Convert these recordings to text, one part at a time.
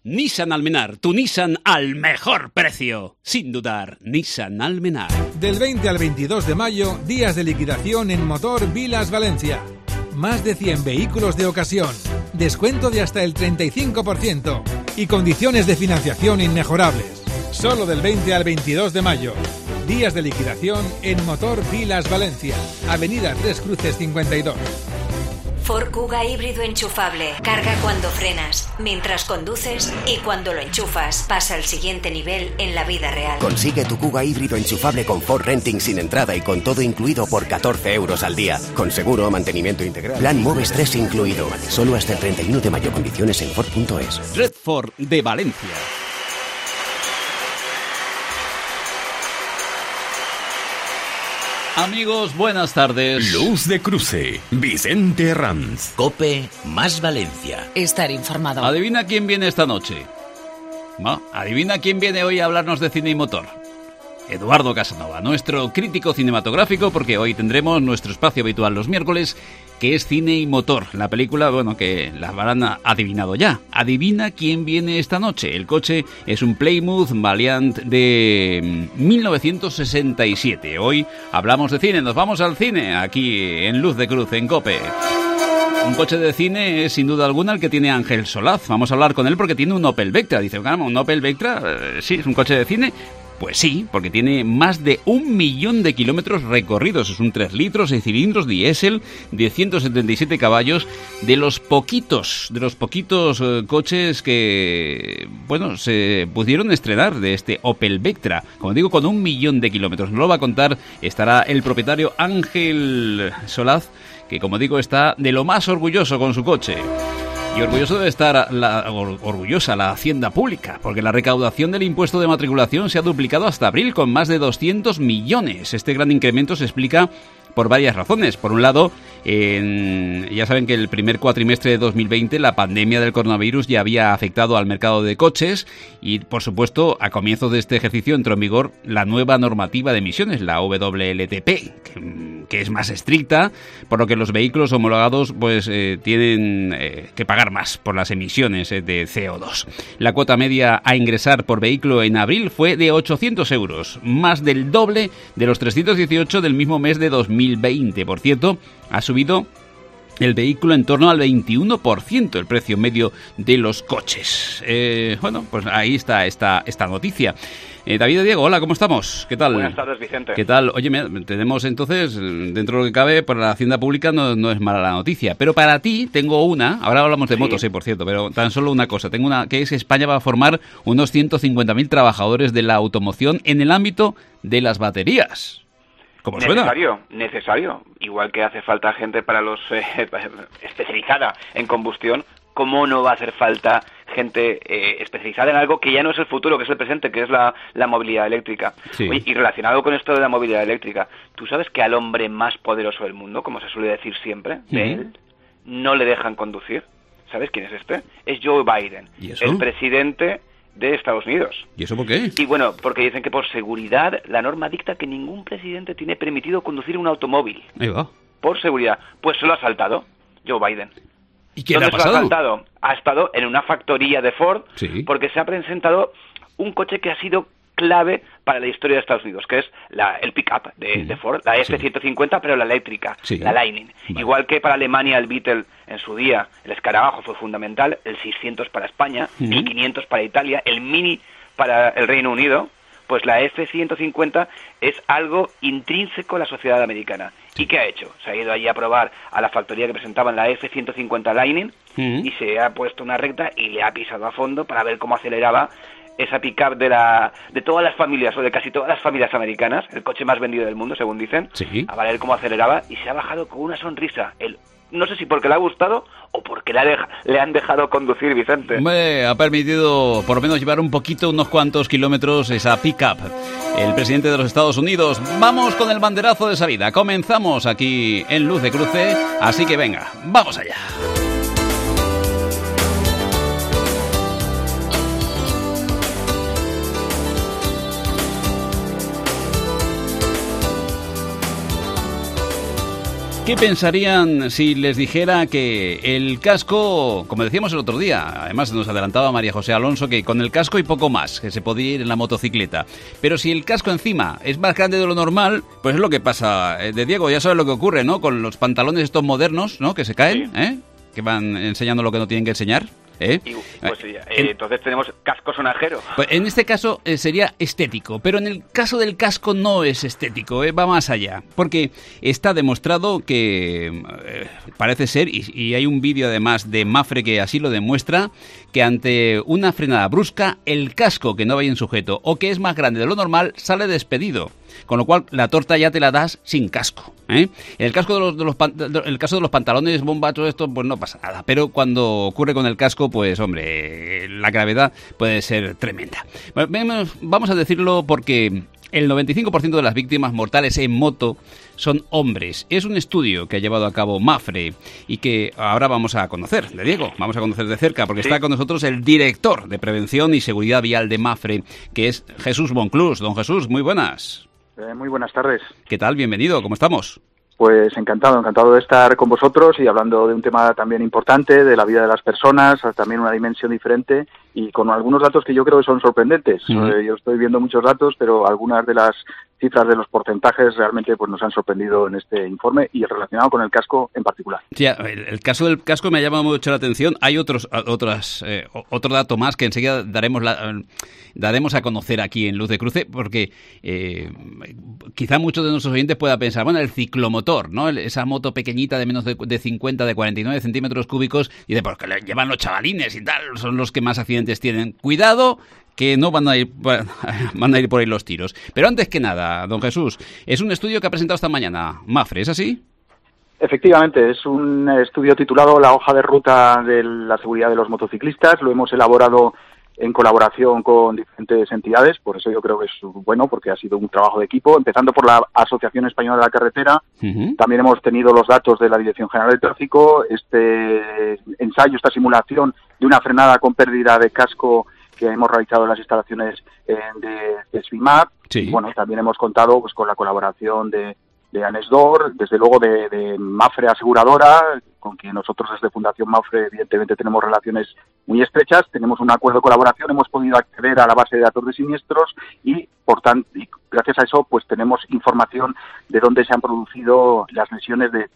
Nissan Almenar, tu Nissan al mejor precio. Sin dudar, Nissan Almenar. Del 20 al 22 de mayo, días de liquidación en Motor Vilas Valencia. Más de 100 vehículos de ocasión, descuento de hasta el 35% y condiciones de financiación inmejorables. Solo del 20 al 22 de mayo. Días de liquidación en Motor Vilas Valencia, Avenida Tres Cruces 52. Ford Kuga híbrido enchufable. Carga cuando frenas, mientras conduces y cuando lo enchufas. Pasa al siguiente nivel en la vida real. Consigue tu Kuga híbrido enchufable con Ford Renting sin entrada y con todo incluido por 14 euros al día. Con seguro, mantenimiento integral. Plan Moves 3 incluido. Solo hasta el 31 de mayo. Condiciones en Ford.es. Red Ford de Valencia. Amigos, buenas tardes. Luz de Cruce, Vicente Ranz. COPE más Valencia. Estar informado. Adivina quién viene esta noche. ¿No? Adivina quién viene hoy a hablarnos de cine y motor. Eduardo Casanova, nuestro crítico cinematográfico, porque hoy tendremos nuestro espacio habitual los miércoles, que es Cine y Motor. La película, bueno, que la habrán adivinado ya. Adivina quién viene esta noche. El coche es un Plymouth Valiant de 1967. Hoy hablamos de cine, nos vamos al cine, aquí en Luz de Cruz, en COPE. Un coche de cine es sin duda alguna el que tiene Ángel Solaz. Vamos a hablar con él porque tiene un Opel Vectra. Dice, caramba, ¿un Opel Vectra? Sí, es un coche de cine. Pues sí, porque tiene más de 1 millón de kilómetros recorridos. Es un 3 litros, 6 cilindros, diésel, de 177 caballos, de los poquitos coches que, bueno, se pudieron estrenar de este Opel Vectra. Como digo, con 1 millón de kilómetros. Nos lo va a contar, estará el propietario Ángel Solaz, que como digo está de lo más orgulloso con su coche. Y orgulloso debe estar orgullosa la Hacienda Pública, porque la recaudación del impuesto de matriculación se ha duplicado hasta abril con más de 200 millones. Este gran incremento se explica por varias razones. Por un lado, ya saben que el primer cuatrimestre de 2020 la pandemia del coronavirus ya había afectado al mercado de coches y, por supuesto, a comienzos de este ejercicio entró en vigor la nueva normativa de emisiones, la WLTP, que es más estricta, por lo que los vehículos homologados pues tienen que pagar más por las emisiones de CO2. La cuota media a ingresar por vehículo en abril fue de 800 euros, más del doble de los 318 del mismo mes de 2020. Por cierto, ha subido el vehículo en torno al 21%, el precio medio de los coches. Bueno, pues ahí está esta noticia. David Diego, hola, ¿cómo estamos? ¿Qué tal? Buenas tardes, Vicente. ¿Qué tal? Oye, mira, tenemos entonces, dentro de lo que cabe, para la Hacienda Pública no es mala la noticia. Pero para ti tengo una, ahora hablamos de motos, por cierto, pero tan solo una cosa. Tengo una, que es España va a formar unos 150.000 trabajadores de la automoción en el ámbito de las baterías. ¿Cómo suena? Necesario. Igual que hace falta gente para los especializada en combustión, ¿cómo no va a hacer falta gente especializada en algo que ya no es el futuro, que es el presente, que es la movilidad eléctrica? Sí. Oye, y relacionado con esto de la movilidad eléctrica, ¿tú sabes que al hombre más poderoso del mundo, como se suele decir siempre, de él, no le dejan conducir? ¿Sabes quién es este? Es Joe Biden, ¿Y eso? el presidente de Estados Unidos. ¿Y eso por qué? Y bueno, porque dicen que por seguridad la norma dicta que ningún presidente tiene permitido conducir un automóvil. Ahí va. Por seguridad. Pues se lo ha saltado Joe Biden. ¿Y qué le ha ¿Dónde se lo pasado? ha saltado? Ha estado en una factoría de Ford, Sí. porque se ha presentado un coche que ha sido clave para la historia de Estados Unidos, que es el pick-up de Ford, la F-150, pero la eléctrica, Sí. la Lightning. Vale. Igual que para Alemania el Beetle en su día, el escarabajo fue fundamental, el 600 para España, el 500 para Italia, el Mini para el Reino Unido, pues la F-150 es algo intrínseco a la sociedad americana. ¿Y qué ha hecho? Se ha ido allí a probar a la factoría que presentaban la F-150 Lightning y se ha puesto una recta y le ha pisado a fondo para ver cómo aceleraba esa pick-up de todas las familias, o de casi todas las familias americanas, el coche más vendido del mundo, según dicen, Sí. a ver cómo aceleraba, y se ha bajado con una sonrisa. No sé si porque le ha gustado o porque le han dejado conducir, Vicente. Hombre, ha permitido por lo menos llevar unos cuantos kilómetros esa pick-up. El presidente de los Estados Unidos. Vamos con el banderazo de salida. Comenzamos aquí en Luz de Cruce, así que venga, vamos allá. ¿Qué pensarían si les dijera que el casco, como decíamos el otro día, además nos adelantaba María José Alonso, que con el casco y poco más, que se podía ir en la motocicleta? Pero si el casco encima es más grande de lo normal, pues es lo que pasa. De Diego, ya sabes lo que ocurre, ¿no? Con los pantalones estos modernos, ¿no? Que se caen, Sí. Que van enseñando lo que no tienen que enseñar. Entonces tenemos casco sonajero. Pues en este caso sería estético, pero en el caso del casco no es estético, va más allá, porque está demostrado que parece ser, y hay un vídeo además de Mapfre que así lo demuestra, que ante una frenada brusca, el casco que no va bien sujeto o que es más grande de lo normal sale despedido. Con lo cual, la torta ya te la das sin casco. En el caso de los pantalones bombachos, esto pues no pasa nada. Pero cuando ocurre con el casco, pues hombre, la gravedad puede ser tremenda. Bueno, vamos a decirlo porque el 95% de las víctimas mortales en moto son hombres. Es un estudio que ha llevado a cabo Mapfre y que ahora vamos a conocer, de Diego, vamos a conocer de cerca, porque está con nosotros el director de Prevención y Seguridad Vial de Mapfre, que es Jesús Bonclús. Don Jesús, muy buenas. Muy buenas tardes. ¿Qué tal? Bienvenido, ¿cómo estamos? Pues encantado de estar con vosotros y hablando de un tema también importante, de la vida de las personas, también una dimensión diferente y con algunos datos que yo creo que son sorprendentes. Yo estoy viendo muchos datos, pero algunas de las cifras de los porcentajes realmente pues nos han sorprendido en este informe y relacionado con el casco en particular. Sí, el caso del casco me ha llamado mucho la atención. Hay otro dato más que enseguida daremos a conocer aquí en Luz de Cruce, porque quizá muchos de nuestros oyentes puedan pensar, bueno, el ciclomotor, ¿no? Esa moto pequeñita de menos de 50, de 49 centímetros cúbicos, y de porque le llevan los chavalines y tal, son los que más accidentes tienen. Cuidado, que no van a ir por ahí los tiros. Pero antes que nada, don Jesús, es un estudio que ha presentado esta mañana Mapfre, ¿es así? Efectivamente, es un estudio titulado La hoja de ruta de la seguridad de los motociclistas. Lo hemos elaborado en colaboración con diferentes entidades, por eso yo creo que es bueno, porque ha sido un trabajo de equipo, empezando por la Asociación Española de la Carretera. También hemos tenido los datos de la Dirección General de Tráfico, este ensayo, esta simulación de una frenada con pérdida de casco que hemos realizado en las instalaciones de SFIMAP. Sí. Bueno, también hemos contado pues con la colaboración de Anesdor, desde luego de Mapfre Aseguradora, con quien nosotros desde Fundación Mapfre evidentemente tenemos relaciones muy estrechas, tenemos un acuerdo de colaboración, hemos podido acceder a la base de datos de siniestros y por tanto, y gracias a eso pues tenemos información de dónde se han producido las lesiones de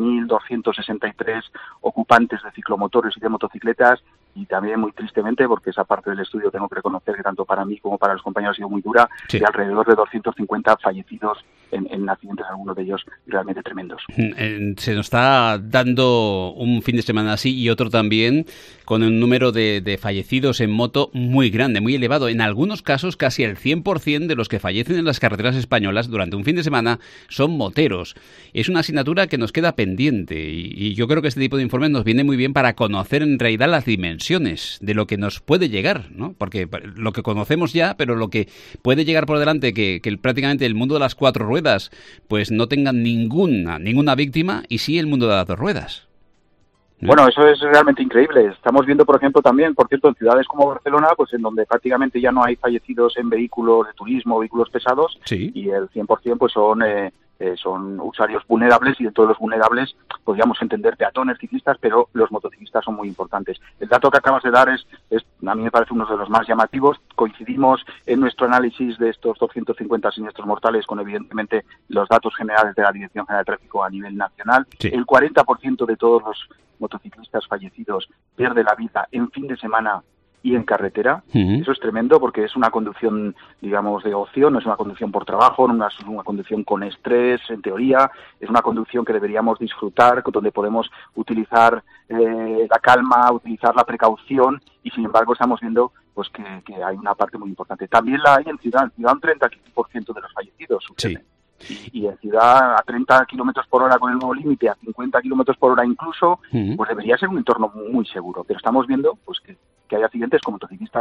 3.263 ocupantes de ciclomotores y de motocicletas, y también muy tristemente, porque esa parte del estudio tengo que reconocer que tanto para mí como para los compañeros ha sido muy dura, sí, de alrededor de 250 fallecidos en accidentes, algunos de ellos realmente tremendos. Se nos está dando un fin de semana así y otro también con un número de fallecidos en moto muy grande, muy elevado. En algunos casos casi el 100% de los que fallecen en las carreteras españolas durante un fin de semana son moteros. Es una asignatura que nos queda pendiente y yo creo que este tipo de informes nos viene muy bien para conocer en realidad las dimensiones de lo que nos puede llegar, ¿no? Porque lo que conocemos ya, pero lo que puede llegar por delante, que prácticamente el mundo de las cuatro ruedas pues no tenga ninguna víctima, y sí el mundo de las dos ruedas. Bueno, eso es realmente increíble. Estamos viendo, por ejemplo, también, por cierto, en ciudades como Barcelona, pues en donde prácticamente ya no hay fallecidos en vehículos de turismo, vehículos pesados, sí, y el 100% pues son usuarios vulnerables, y de todos los vulnerables podríamos entender peatones, ciclistas, pero los motociclistas son muy importantes. El dato que acabas de dar es a mí me parece uno de los más llamativos. Coincidimos en nuestro análisis de estos 250 siniestros mortales con, evidentemente, los datos generales de la Dirección General de Tráfico a nivel nacional. Sí. El 40% de todos los motociclistas fallecidos pierde la vida en fin de semana y en carretera. Eso es tremendo, porque es una conducción, digamos, de ocio, no es una conducción por trabajo, no es una conducción con estrés, en teoría, es una conducción que deberíamos disfrutar, donde podemos utilizar la calma, utilizar la precaución, y sin embargo estamos viendo pues que hay una parte muy importante. También la hay en ciudad, un 30% de los fallecidos suceden. Sí. Y en ciudad a 30 kilómetros por hora con el nuevo límite, a 50 kilómetros por hora incluso, pues debería ser un entorno muy seguro. Pero estamos viendo pues que hay accidentes con motociclistas que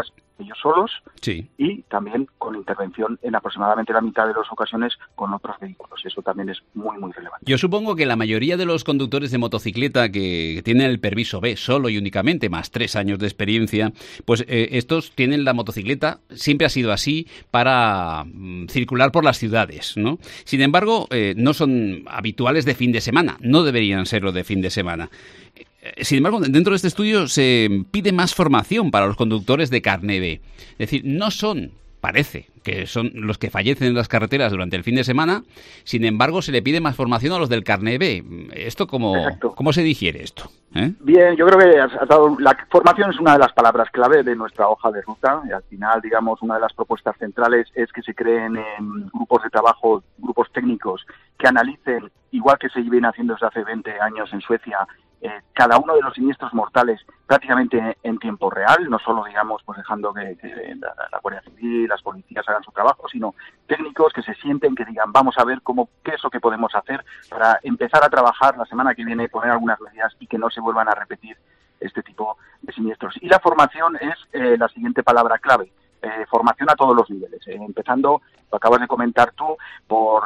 ellos solos, sí, y también con intervención en aproximadamente la mitad de las ocasiones con otros vehículos. Eso también es muy, muy relevante. Yo supongo que la mayoría de los conductores de motocicleta que tienen el permiso B solo y únicamente, más 3 años de experiencia, pues estos tienen la motocicleta, siempre ha sido así, para circular por las ciudades, ¿no? Sin embargo, no son habituales de fin de semana, no deberían serlo de fin de semana. Sin embargo, dentro de este estudio se pide más formación para los conductores de carné B. Es decir, no son, parece, que son los que fallecen en las carreteras durante el fin de semana, sin embargo, se le pide más formación a los del carné B. ¿Esto cómo se digiere esto? Bien, yo creo que la formación es una de las palabras clave de nuestra hoja de ruta, y al final, digamos, una de las propuestas centrales es que se creen grupos de trabajo, grupos técnicos que analicen, igual que se viene haciendo desde hace 20 años en Suecia, cada uno de los siniestros mortales prácticamente en tiempo real, no solo, digamos, pues dejando que la Guardia Civil, las policías hagan su trabajo, sino técnicos que se sienten, que digan, vamos a ver qué es lo que podemos hacer para empezar a trabajar la semana que viene, poner algunas medidas y que no se vuelvan a repetir este tipo de siniestros. Y la formación es la siguiente palabra clave. Formación a todos los niveles, empezando, lo acabas de comentar tú, por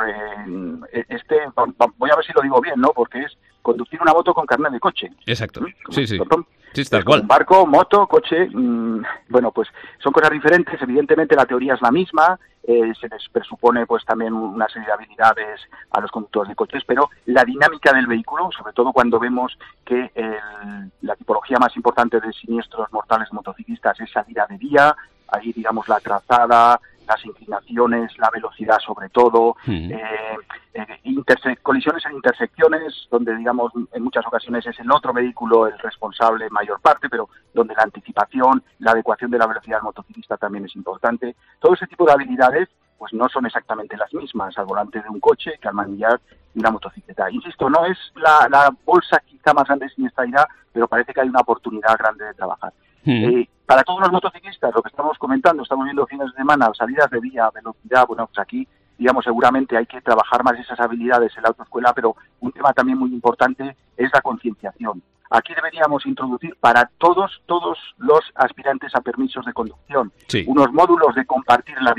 voy a ver si lo digo bien, ¿no? Porque es conducir una moto con carnet de coche. Exacto, sí. Sí, tal cual. Un barco, moto, coche, bueno, pues son cosas diferentes, evidentemente la teoría es la misma, se les presupone pues también una serie de habilidades a los conductores de coches, pero la dinámica del vehículo, sobre todo cuando vemos que la tipología más importante de siniestros mortales motociclistas es salida de vía, ahí digamos la trazada, las inclinaciones, la velocidad sobre todo, colisiones en intersecciones, donde digamos en muchas ocasiones es el otro vehículo el responsable en mayor parte, pero donde la anticipación, la adecuación de la velocidad del motociclista también es importante. Todo ese tipo de habilidades pues no son exactamente las mismas al volante de un coche que al manillar de una motocicleta. Insisto, no es la bolsa quizá más grande de siniestralidad, pero parece que hay una oportunidad grande de trabajar. Para todos los motociclistas, lo que estamos comentando, estamos viendo fines de semana, salidas de vía, velocidad, bueno, pues aquí, digamos, seguramente hay que trabajar más esas habilidades en la autoescuela, pero un tema también muy importante es la concienciación. Aquí deberíamos introducir para todos los aspirantes a permisos de conducción unos módulos de compartir la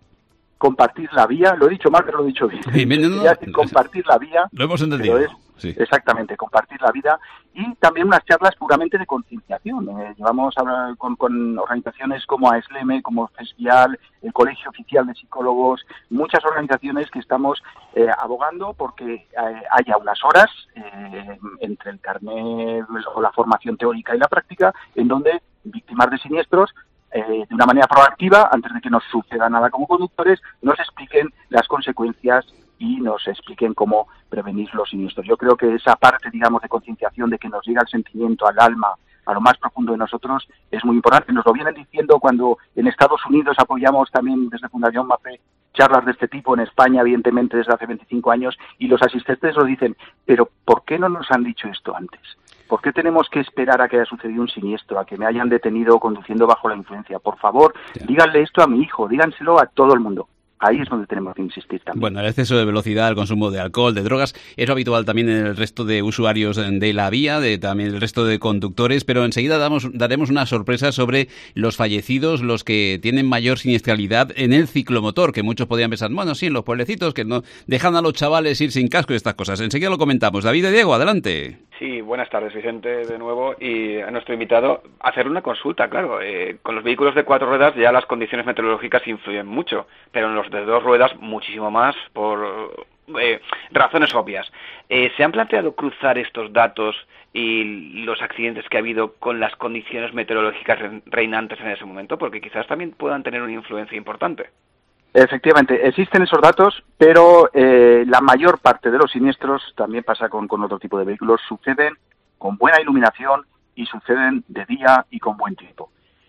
vía, lo he dicho mal, pero lo he dicho bien. Compartir la vía. Lo hemos entendido. Sí. Exactamente, compartir la vida y también unas charlas puramente de concienciación. Llevamos con organizaciones como AESLEME, como FESVIAL, el Colegio Oficial de Psicólogos, muchas organizaciones que estamos abogando porque haya unas horas entre el carnet o la formación teórica y la práctica en donde víctimas de siniestros de una manera proactiva, antes de que nos suceda nada como conductores, nos expliquen las consecuencias y nos expliquen cómo prevenir los siniestros. Yo creo que esa parte, digamos, de concienciación, de que nos llega el sentimiento al alma, a lo más profundo de nosotros, es muy importante. Nos lo vienen diciendo cuando en Estados Unidos apoyamos también desde Fundación MAPE charlas de este tipo, en España, evidentemente, desde hace 25 años, y los asistentes lo dicen, pero ¿por qué no nos han dicho esto antes? ¿Por qué tenemos que esperar a que haya sucedido un siniestro, a que me hayan detenido conduciendo bajo la influencia? Por favor, díganle esto a mi hijo, díganselo a todo el mundo. Ahí es donde tenemos que insistir también. Bueno, el exceso de velocidad, el consumo de alcohol, de drogas, es lo habitual también en el resto de usuarios de la vía, también el resto de conductores, pero enseguida daremos una sorpresa sobre los fallecidos, los que tienen mayor siniestralidad en el ciclomotor, que muchos podrían pensar, bueno, sí, en los pueblecitos, que no dejan a los chavales ir sin casco y estas cosas. Enseguida lo comentamos. David y Diego, adelante. Sí, buenas tardes, Vicente, de nuevo, y a nuestro invitado hacer una consulta, claro. Con los vehículos de 4 ruedas ya las condiciones meteorológicas influyen mucho, pero en los de 2 ruedas muchísimo más por razones obvias. ¿Se han planteado cruzar estos datos y los accidentes que ha habido con las condiciones meteorológicas reinantes en ese momento? Porque quizás también puedan tener una influencia importante. Efectivamente, existen esos datos, pero la mayor parte de los siniestros, también pasa con otro tipo de vehículos, suceden con buena iluminación y suceden de día y con buen tiempo.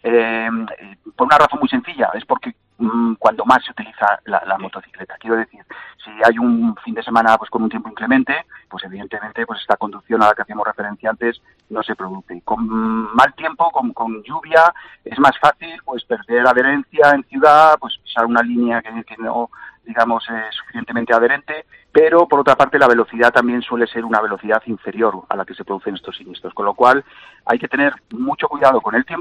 Por una razón muy sencilla, es porque cuando más se utiliza la motocicleta. Quiero decir, si hay un fin de semana pues con un tiempo inclemente, pues evidentemente pues esta conducción a la que hacíamos referencia antes no se produce. Con mal tiempo, con lluvia, es más fácil pues perder adherencia en ciudad, pues pisar una línea que no, digamos, es suficientemente adherente, pero por otra parte la velocidad también suele ser una velocidad inferior a la que se producen estos siniestros, con lo cual hay que tener mucho cuidado con el tiempo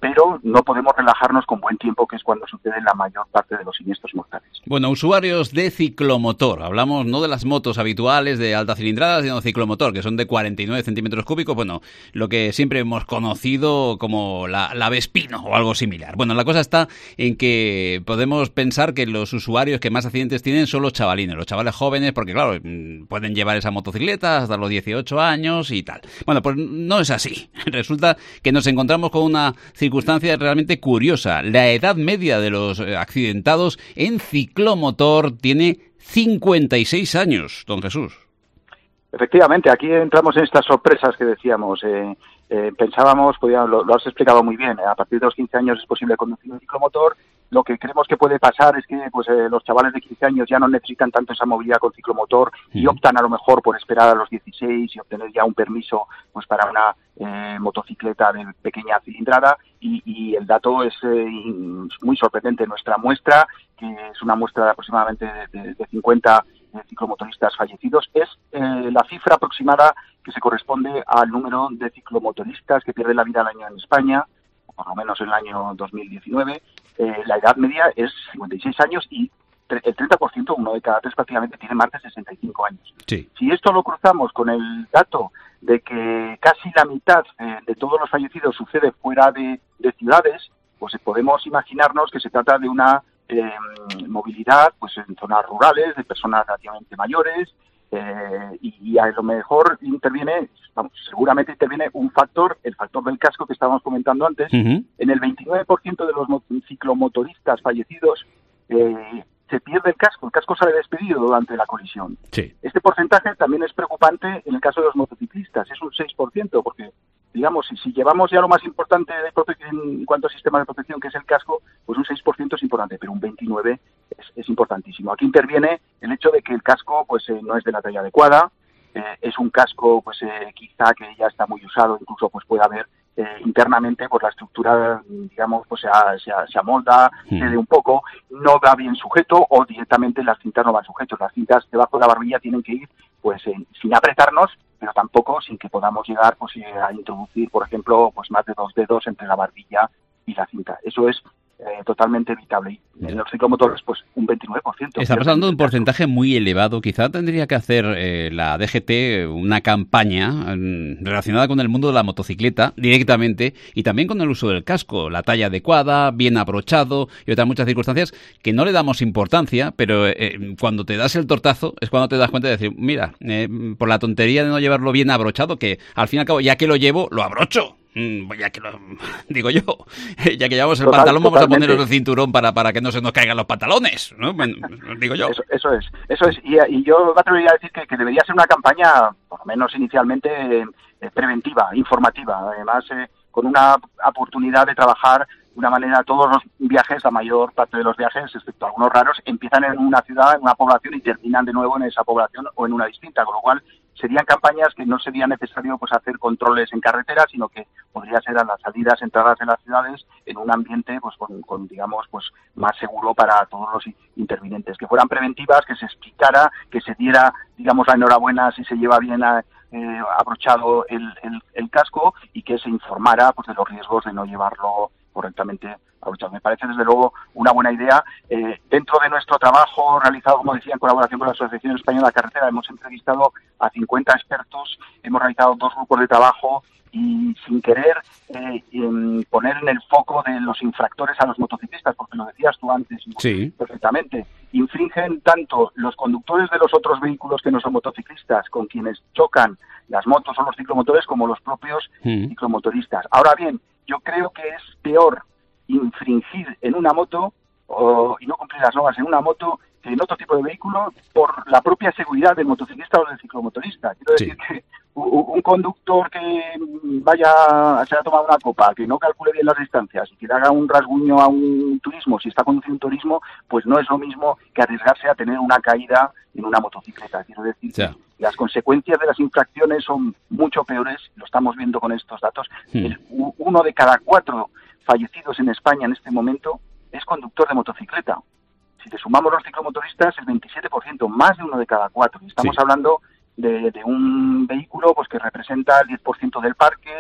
pero no podemos relajarnos con buen tiempo, que es cuando suceden la mayor parte de los siniestros mortales. Bueno, usuarios de ciclomotor, hablamos no de las motos habituales de alta cilindrada, sino de ciclomotor, que son de 49 centímetros cúbicos, bueno, lo que siempre hemos conocido como la Vespino o algo similar. Bueno, la cosa está en que podemos pensar que los usuarios que más accidentes tienen son los chavalines, los chavales jóvenes, porque claro, pueden llevar esa motocicleta hasta los 18 años y tal. Bueno, pues no es así. Resulta que nos encontramos con una circunstancia realmente curiosa. La edad media de los accidentados en ciclomotor tiene 56 años, don Jesús. Efectivamente, aquí entramos en estas sorpresas que decíamos. Pensábamos, lo has explicado muy bien, a partir de los 15 años es posible conducir un ciclomotor. Lo que creemos que puede pasar es que los chavales de 15 años ya no necesitan tanto esa movilidad con ciclomotor y optan a lo mejor por esperar a los 16 y obtener ya un permiso pues para una motocicleta de pequeña cilindrada, y el dato es muy sorprendente. Nuestra muestra, que es una muestra de aproximadamente de 50 ciclomotoristas fallecidos, es la cifra aproximada que se corresponde al número de ciclomotoristas que pierden la vida al año en España, por lo menos en el año 2019. La edad media es 56 años y el 30%, uno de cada tres prácticamente, tiene más de 65 años. Sí. Si esto lo cruzamos con el dato de que casi la mitad de todos los fallecidos sucede fuera de ciudades, pues podemos imaginarnos que se trata de una movilidad pues en zonas rurales, de personas relativamente mayores, y a lo mejor seguramente interviene un factor, el factor del casco que estábamos comentando antes. En el 29% de los ciclomotoristas fallecidos se pierde el casco sale despedido durante la colisión. Sí. Este porcentaje también es preocupante en el caso de los motociclistas, es un 6%, porque digamos, si llevamos ya lo más importante de en cuanto a sistemas de protección, que es el casco, pues un 6% es importante, pero un 29% es importantísimo. Aquí interviene el hecho de que el casco pues no es de la talla adecuada, es un casco pues quizá que ya está muy usado, incluso pues puede haber internamente pues la estructura, digamos, pues se amolda, cede un poco, no va bien sujeto, o directamente las cintas no van sujetas. Las cintas debajo de la barbilla tienen que ir pues sin apretarnos, pero tampoco sin que podamos llegar pues a introducir, por ejemplo, pues más de 2 dedos entre la barbilla y la cinta. Eso es totalmente evitable. Y en los ciclomotores, pues un 29%. Estamos hablando de un porcentaje muy elevado. Quizá tendría que hacer la DGT una campaña relacionada con el mundo de la motocicleta directamente, y también con el uso del casco, la talla adecuada, bien abrochado y otras muchas circunstancias que no le damos importancia, pero cuando te das el tortazo es cuando te das cuenta de decir, mira, por la tontería de no llevarlo bien abrochado, que al fin y al cabo, ya que lo llevo, lo abrocho. Ya que digo yo, ya que llevamos el pantalón, vamos a ponernos el cinturón para que no se nos caigan los pantalones, ¿no? Digo yo. Eso es. Y yo me atrevería a decir que debería ser una campaña, por lo menos inicialmente, preventiva, informativa, además con una oportunidad de trabajar de una manera. Todos los viajes, la mayor parte de los viajes, excepto algunos raros, empiezan en una ciudad, en una población, y terminan de nuevo en esa población o en una distinta, con lo cual serían campañas que no sería necesario pues hacer controles en carretera, sino que podría ser a las salidas, entradas de las ciudades, en un ambiente pues con digamos pues más seguro para todos los intervinientes, que fueran preventivas, que se explicara, que se diera digamos la enhorabuena si se lleva bien abrochado el casco, y que se informara pues de los riesgos de no llevarlo correctamente abrochado. Me parece desde luego una buena idea. Dentro de nuestro trabajo realizado, como decía, en colaboración con la Asociación Española de Carretera, hemos entrevistado a 50 expertos, hemos realizado 2 grupos de trabajo, y sin querer poner en el foco de los infractores a los motociclistas, porque lo decías tú antes sí, perfectamente, infringen tanto los conductores de los otros vehículos que no son motociclistas con quienes chocan las motos o los ciclomotores, como los propios ciclomotoristas. Ahora bien, yo creo que es peor infringir en una moto y no cumplir las normas en una moto que en otro tipo de vehículo, por la propia seguridad del motociclista o del ciclomotorista. Quiero decir que un conductor que se haya tomado una copa, que no calcule bien las distancias y que le haga un rasguño a un turismo, si está conduciendo un turismo, pues no es lo mismo que arriesgarse a tener una caída en una motocicleta. Quiero decir que las consecuencias de las infracciones son mucho peores, lo estamos viendo con estos datos. 1 de cada 4 fallecidos en España en este momento es conductor de motocicleta. Si le sumamos los ciclomotoristas, el 27%, más de 1 de cada 4. Y estamos hablando de un vehículo pues que representa el 10% del parque.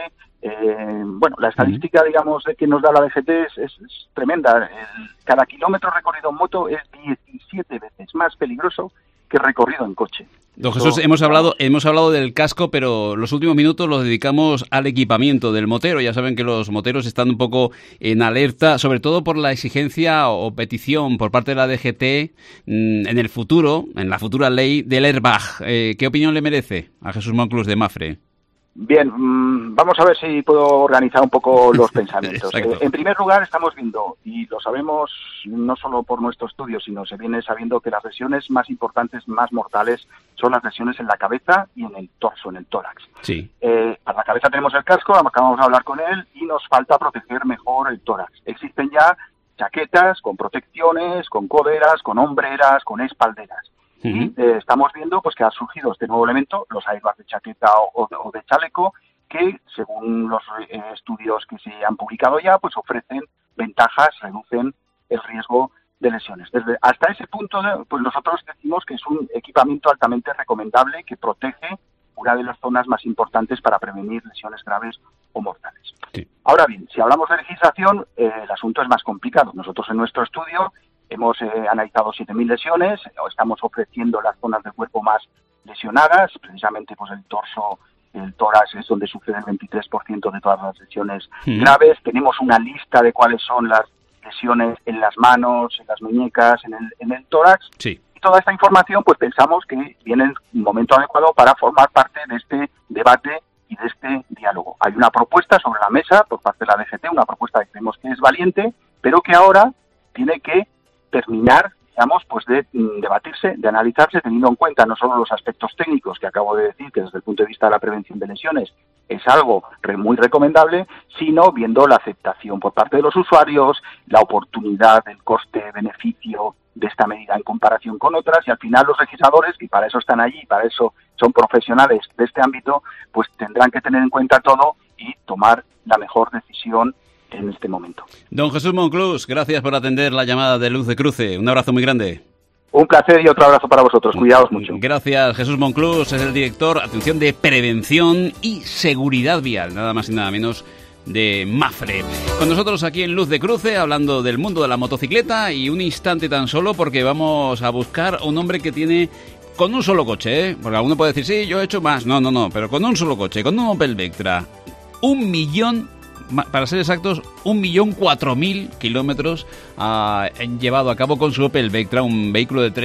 La estadística, digamos, de que nos da la DGT es tremenda. Cada kilómetro recorrido en moto es 17 veces más peligroso que recorrido en coche. Don Jesús, hemos hablado del casco, pero los últimos minutos los dedicamos al equipamiento del motero. Ya saben que los moteros están un poco en alerta, sobre todo por la exigencia o petición por parte de la DGT en el futuro, en la futura ley del airbag. ¿Qué opinión le merece a Jesús Monclús de Mapfre? Bien, vamos a ver si puedo organizar un poco los pensamientos. En primer lugar, estamos viendo, y lo sabemos no solo por nuestro estudio, sino se viene sabiendo que las lesiones más importantes, más mortales, son las lesiones en la cabeza y en el torso, en el tórax. Sí. Para la cabeza tenemos el casco, acabamos de hablar con él, y nos falta proteger mejor el tórax. Existen ya chaquetas con protecciones, con coderas, con hombreras, con espalderas. Y estamos viendo pues que ha surgido este nuevo elemento, los airbags de chaqueta o de chaleco, que según los estudios que se han publicado ya, pues ofrecen ventajas, reducen el riesgo de lesiones. Hasta ese punto, pues nosotros decimos que es un equipamiento altamente recomendable que protege una de las zonas más importantes para prevenir lesiones graves o mortales. Sí. Ahora bien, si hablamos de legislación, el asunto es más complicado. Nosotros en nuestro estudio hemos analizado 7.000 lesiones, estamos ofreciendo las zonas del cuerpo más lesionadas, precisamente pues el torso, el tórax es donde sucede el 23% de todas las lesiones graves. Tenemos una lista de cuáles son las lesiones en las manos, en las muñecas, en el tórax. Sí. Y toda esta información pues pensamos que viene en un momento adecuado para formar parte de este debate y de este diálogo. Hay una propuesta sobre la mesa por parte de la DGT, una propuesta que creemos que es valiente, pero que ahora tiene que terminar, digamos, pues de debatirse, de analizarse, teniendo en cuenta no solo los aspectos técnicos que acabo de decir, que desde el punto de vista de la prevención de lesiones es algo muy recomendable, sino viendo la aceptación por parte de los usuarios, la oportunidad, el coste-beneficio de esta medida en comparación con otras, y al final los legisladores, que para eso están allí, para eso son profesionales de este ámbito, pues tendrán que tener en cuenta todo y tomar la mejor decisión en este momento. Don Jesús Monclús, gracias por atender la llamada de Luz de Cruce. Un abrazo muy grande. Un placer y otro abrazo para vosotros. Cuidaos mucho. Gracias. Jesús Monclús es el director, atención, de Prevención y Seguridad Vial, nada más y nada menos, de Mapfre. Con nosotros aquí en Luz de Cruce, hablando del mundo de la motocicleta, y un instante tan solo porque vamos a buscar a un hombre que tiene, con un solo coche, porque alguno puede decir, sí, yo he hecho más. No, pero con un solo coche, con un Opel Vectra, 1 millón, para ser exactos, 1.004.000 kilómetros ha llevado a cabo con su Opel Vectra, un vehículo de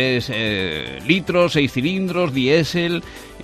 3 litros, 6 cilindros, diésel,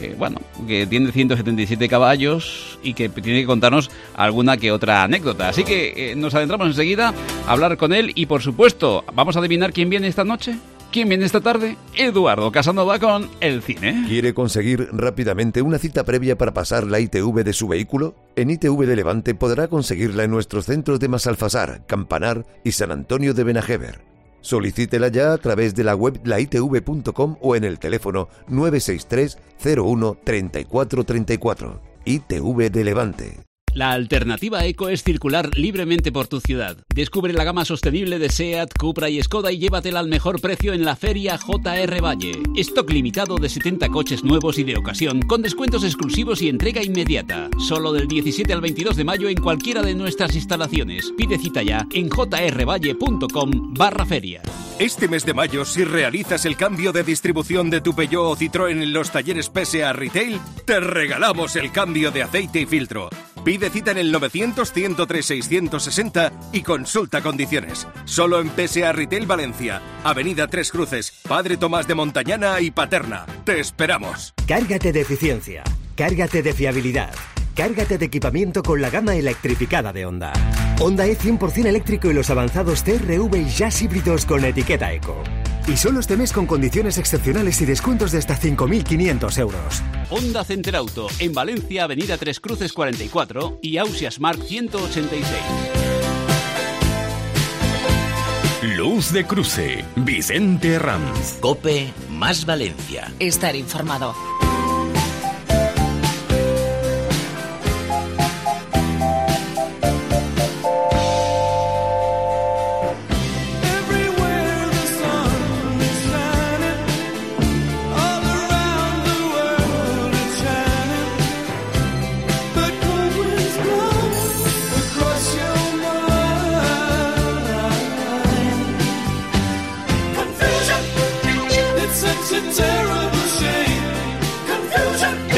que tiene 177 caballos y que tiene que contarnos alguna que otra anécdota. Así que nos adentramos enseguida a hablar con él y, por supuesto, ¿vamos a adivinar quién viene esta noche? ¿Quién viene esta tarde? Eduardo Casanova con El Cine. ¿Quiere conseguir rápidamente una cita previa para pasar la ITV de su vehículo? En ITV de Levante podrá conseguirla en nuestros centros de Masalfasar, Campanar y San Antonio de Benajever. Solicítela ya a través de la web laitv.com o en el teléfono 963 01 34 34. ITV de Levante. La alternativa eco es circular libremente por tu ciudad. Descubre la gama sostenible de SEAT, Cupra y Skoda y llévatela al mejor precio en la Feria JR Valle. Stock limitado de 70 coches nuevos y de ocasión, con descuentos exclusivos y entrega inmediata. Solo del 17 al 22 de mayo en cualquiera de nuestras instalaciones. Pide cita ya en jrvalle.com/feria. Este mes de mayo, si realizas el cambio de distribución de tu Peugeot o Citroën en los talleres PSA Retail, te regalamos el cambio de aceite y filtro. Pide cita en el 900-103-660 y consulta condiciones. Solo en PSA Retail Valencia, Avenida Tres Cruces, Padre Tomás de Montañana y Paterna. ¡Te esperamos! Cárgate de eficiencia, cárgate de fiabilidad, cárgate de equipamiento con la gama electrificada de Honda. Honda E 100% eléctrico y los avanzados CR-V y Jazz híbridos con etiqueta Eco. Y solo este mes con condiciones excepcionales y descuentos de hasta 5.500 euros. Honda Center Auto, en Valencia, Avenida Tres Cruces 44 y Ausias Mark 186. Luz de Cruce, Vicente Ranz. COPE más Valencia. Estar informado.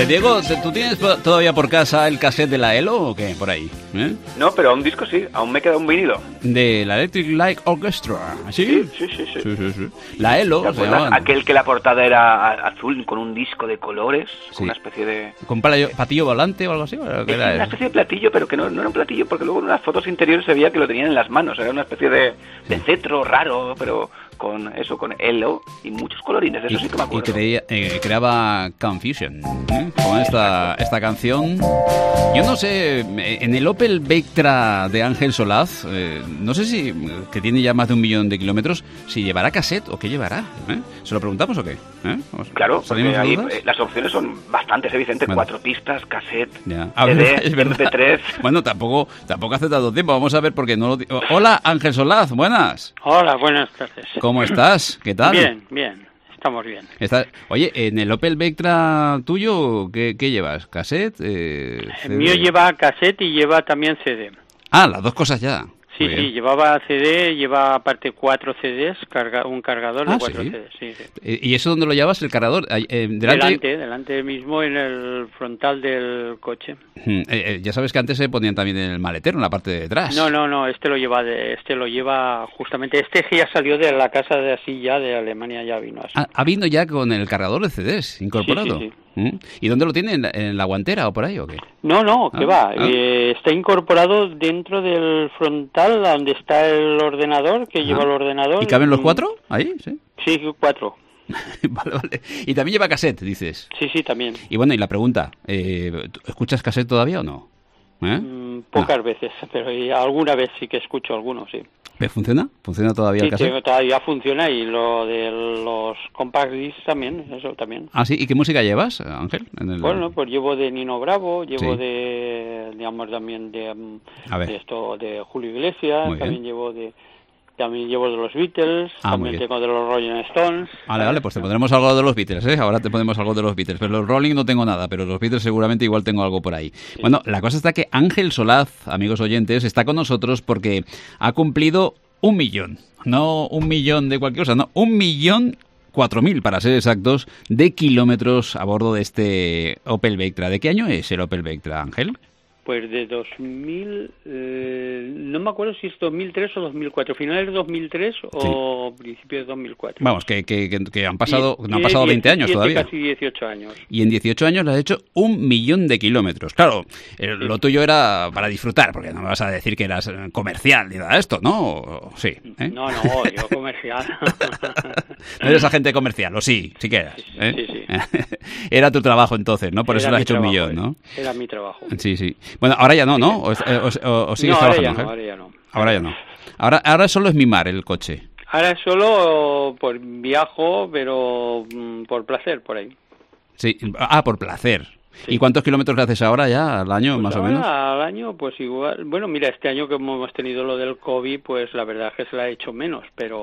Diego, ¿tú tienes todavía por casa el cassette de la ELO o qué? Por ahí. No, pero a un disco sí, aún me queda un vinilo. De la Electric Light Orchestra, ¿sí? Sí. La ELO, se llamaba. Aquel que la portada era azul con un disco de colores, Sí. con una especie de... ¿Con platillo volante o algo así? ¿O qué era una eso? especie de platillo, pero que no era un platillo, porque luego en las fotos interiores se veía que lo tenían en las manos. Era una especie de cetro raro, pero con ELO y muchos colorines, eso sí que me acuerdo. Y creaba Confusion con esta canción. Yo no sé, en el Opel Vectra de Ángel Solaz, no sé si, que tiene ya más de 1 millón de kilómetros, si llevará cassette o qué llevará. ¿Se lo preguntamos o qué? Claro, porque ahí dudas? las opciones son bastantes, Vicente. Bueno. 4 pistas, cassette, Ya. CD, Es verdad. MP3... Bueno, tampoco hace tanto tiempo. Vamos a ver porque no lo... Hola, Ángel Solaz, buenas. Hola, buenas tardes. ¿Cómo estás? ¿Qué tal? Bien, estamos bien. Oye, en el Opel Vectra tuyo, ¿qué llevas? ¿Cassette? El CD? mío lleva cassette y lleva también CD. Ah, las dos cosas ya. Sí, Muy bien. llevaba CD, lleva aparte 4 CDs, un cargador de 4 ¿sí? CDs. Sí. ¿Y eso dónde lo llevas, el cargador? Delante mismo en el frontal del coche. Ya sabes que antes se ponían también en el maletero, en la parte de detrás. No, este lo lleva justamente, que ya salió de la casa de así ya de Alemania, ya vino así. ¿Ha vino ya con el cargador de CDs incorporado? Sí. ¿Y dónde lo tiene? ¿En la guantera o por ahí o qué? No, que va. Está incorporado dentro del frontal, donde está el ordenador, que lleva el ordenador. ¿Y caben los 4 ahí? Sí, 4. Vale. Y también lleva cassette, dices. Sí, también. Y bueno, y la pregunta, ¿escuchas cassette todavía o no? Pocas veces, pero alguna vez sí que escucho algunos, sí. ¿Funciona? ¿Funciona todavía el cassette? Sí, todavía funciona, y lo de los compact discs también, eso también. Ah, sí, ¿y qué música llevas, Ángel? Bueno, pues llevo de Nino Bravo, llevo digamos también de esto de Julio Iglesias, también llevo de los Beatles, también tengo de los Rolling Stones. Vale, pues te pondremos algo de los Beatles, ¿eh? Ahora te ponemos algo de los Beatles, pero los Rolling no tengo nada, pero los Beatles seguramente igual tengo algo por ahí. Sí. Bueno, la cosa está que Ángel Solaz, amigos oyentes, está con nosotros porque ha cumplido 1 millón. No 1 millón de cualquier cosa, no, 1.004.000 para ser exactos, de kilómetros a bordo de este Opel Vectra. ¿De qué año es el Opel Vectra, Ángel? Pues de 2000, no me acuerdo si es 2003 o 2004, finales de 2003 o principios de 2004. Vamos, que han pasado, no han pasado 20 años todavía. Casi 18 años. Y en 18 años le has hecho 1 millón de kilómetros. Claro, lo tuyo era para disfrutar, porque no me vas a decir que eras comercial ni nada de esto, ¿no? Sí. No, yo comercial. No eres agente comercial, o sí que eras. Sí. Era tu trabajo entonces, ¿no? Por eso le has hecho 1 millón, ¿no? Era mi trabajo. Sí. Bueno, ahora ya no, ¿no? ¿O sigues trabajando? Ahora ya no. Ahora solo es mimar el coche. Ahora solo viajo, pero por placer, por ahí. Sí, por placer. Sí. ¿Y cuántos kilómetros le haces ahora ya al año, más o menos? Al año, pues igual. Bueno, mira, este año que hemos tenido lo del COVID, pues la verdad es que se la he hecho menos,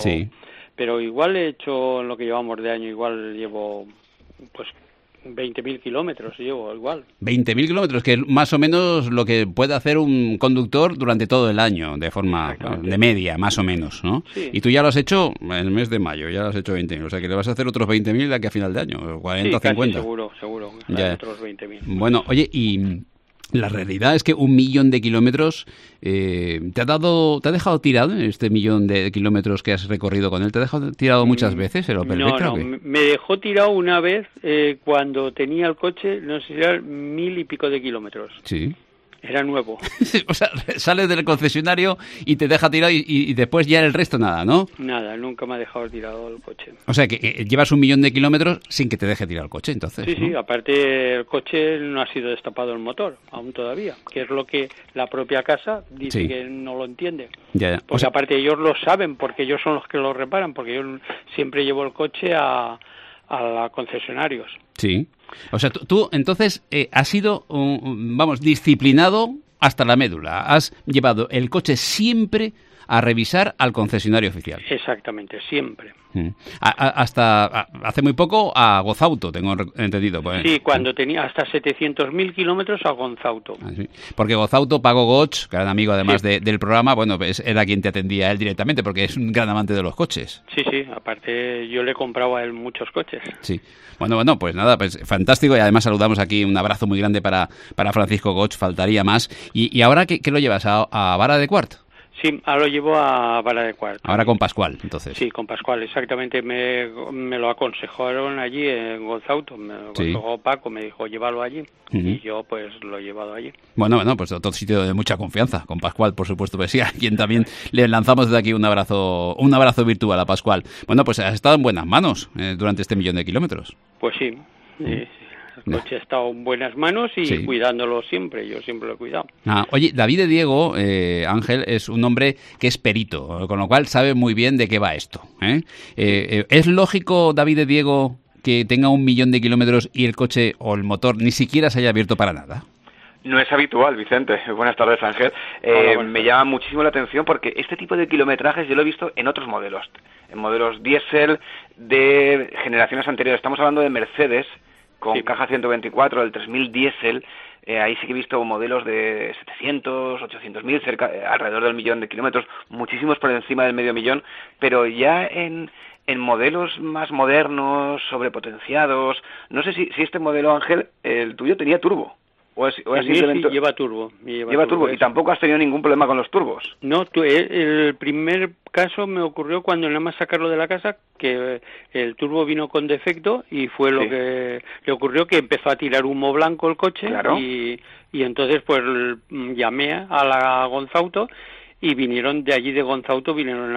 pero igual he hecho, en lo que llevamos de año, igual llevo, pues 20.000 kilómetros llevo igual. 20.000 kilómetros, que es más o menos lo que puede hacer un conductor durante todo el año, de forma de media, más o menos, ¿no? Sí. Y tú ya lo has hecho en el mes de mayo, ya lo has hecho 20.000, o sea que le vas a hacer otros 20.000 de aquí a final de año, 40 o 50. Seguro, ya. Otros 20.000. Bueno, oye, y la realidad es que 1 millón de kilómetros te ha dejado tirado en este 1 millón de kilómetros que has recorrido con él. ¿Te ha dejado tirado muchas veces el Opel Vectra? No, me dejó tirado una vez cuando tenía el coche, no sé si eran 1.000 y pico de kilómetros. Sí. Era nuevo. O sea, sales del concesionario y te deja tirado y después ya el resto nada, ¿no? Nada, nunca me ha dejado tirado el coche. O sea, que llevas 1 millón de kilómetros sin que te deje tirar el coche, entonces. Sí, aparte el coche no ha sido destapado el motor, aún todavía, que es lo que la propia casa dice que no lo entiende. Ya. Porque aparte ellos lo saben, porque ellos son los que lo reparan, porque yo siempre llevo el coche a concesionarios. Sí. O sea, tú entonces has sido, disciplinado hasta la médula. Has llevado el coche siempre a revisar al concesionario oficial. Exactamente, siempre. Hasta hace muy poco a Gozauto, tengo entendido. Pues, sí, cuando tenía hasta 700.000 kilómetros a Gozauto. Sí. Porque Gozauto, Pago Goch, gran amigo además del programa, bueno, pues era quien te atendía a él directamente, porque es un gran amante de los coches. Sí, aparte yo le compraba a él muchos coches. Sí. Bueno, pues nada, pues fantástico, y además saludamos aquí, un abrazo muy grande para Francisco Goch, faltaría más. ¿Y ahora qué lo llevas? ¿A Vara de Quart? Sí, ahora lo llevo a Vara de Quart. Ahora con Pascual, entonces. Sí, con Pascual, exactamente. Me lo aconsejaron allí en Gozauto. Me lo aconsejó Paco, me dijo, llévalo allí. Y yo, pues, lo he llevado allí. Bueno, pues otro sitio de mucha confianza. Con Pascual, por supuesto, pues sí, a quien también le lanzamos desde aquí un abrazo virtual a Pascual. Bueno, pues has estado en buenas manos durante este 1.000.000 de kilómetros. Pues sí. El coche ha estado en buenas manos y cuidándolo siempre, yo siempre lo he cuidado. Oye, David de Diego, Ángel, es un hombre que es perito, con lo cual sabe muy bien de qué va esto. ¿Es lógico, David de Diego, que tenga 1.000.000 de kilómetros y el coche o el motor ni siquiera se haya abierto para nada? No es habitual, Vicente. Buenas tardes, Ángel. Me llama muchísimo la atención porque este tipo de kilometrajes yo lo he visto en otros modelos. En modelos diésel de generaciones anteriores. Estamos hablando de Mercedes, con caja 124, el 3000 diésel, ahí sí que he visto modelos de 700, 800.000, alrededor del 1.000.000 de kilómetros, muchísimos por encima del 500.000, pero ya en modelos más modernos, sobrepotenciados, no sé si este modelo, Ángel, el tuyo tenía turbo. ¿O es simplemente... sí, lleva turbo. Lleva turbo. ¿Y tampoco has tenido ningún problema con los turbos? No, el primer caso me ocurrió cuando nada más sacarlo de la casa, que el turbo vino con defecto y fue lo que le ocurrió, que empezó a tirar humo blanco el coche. Claro. Y entonces pues llamé a la Gozauto y vinieron de allí de Gozauto, vinieron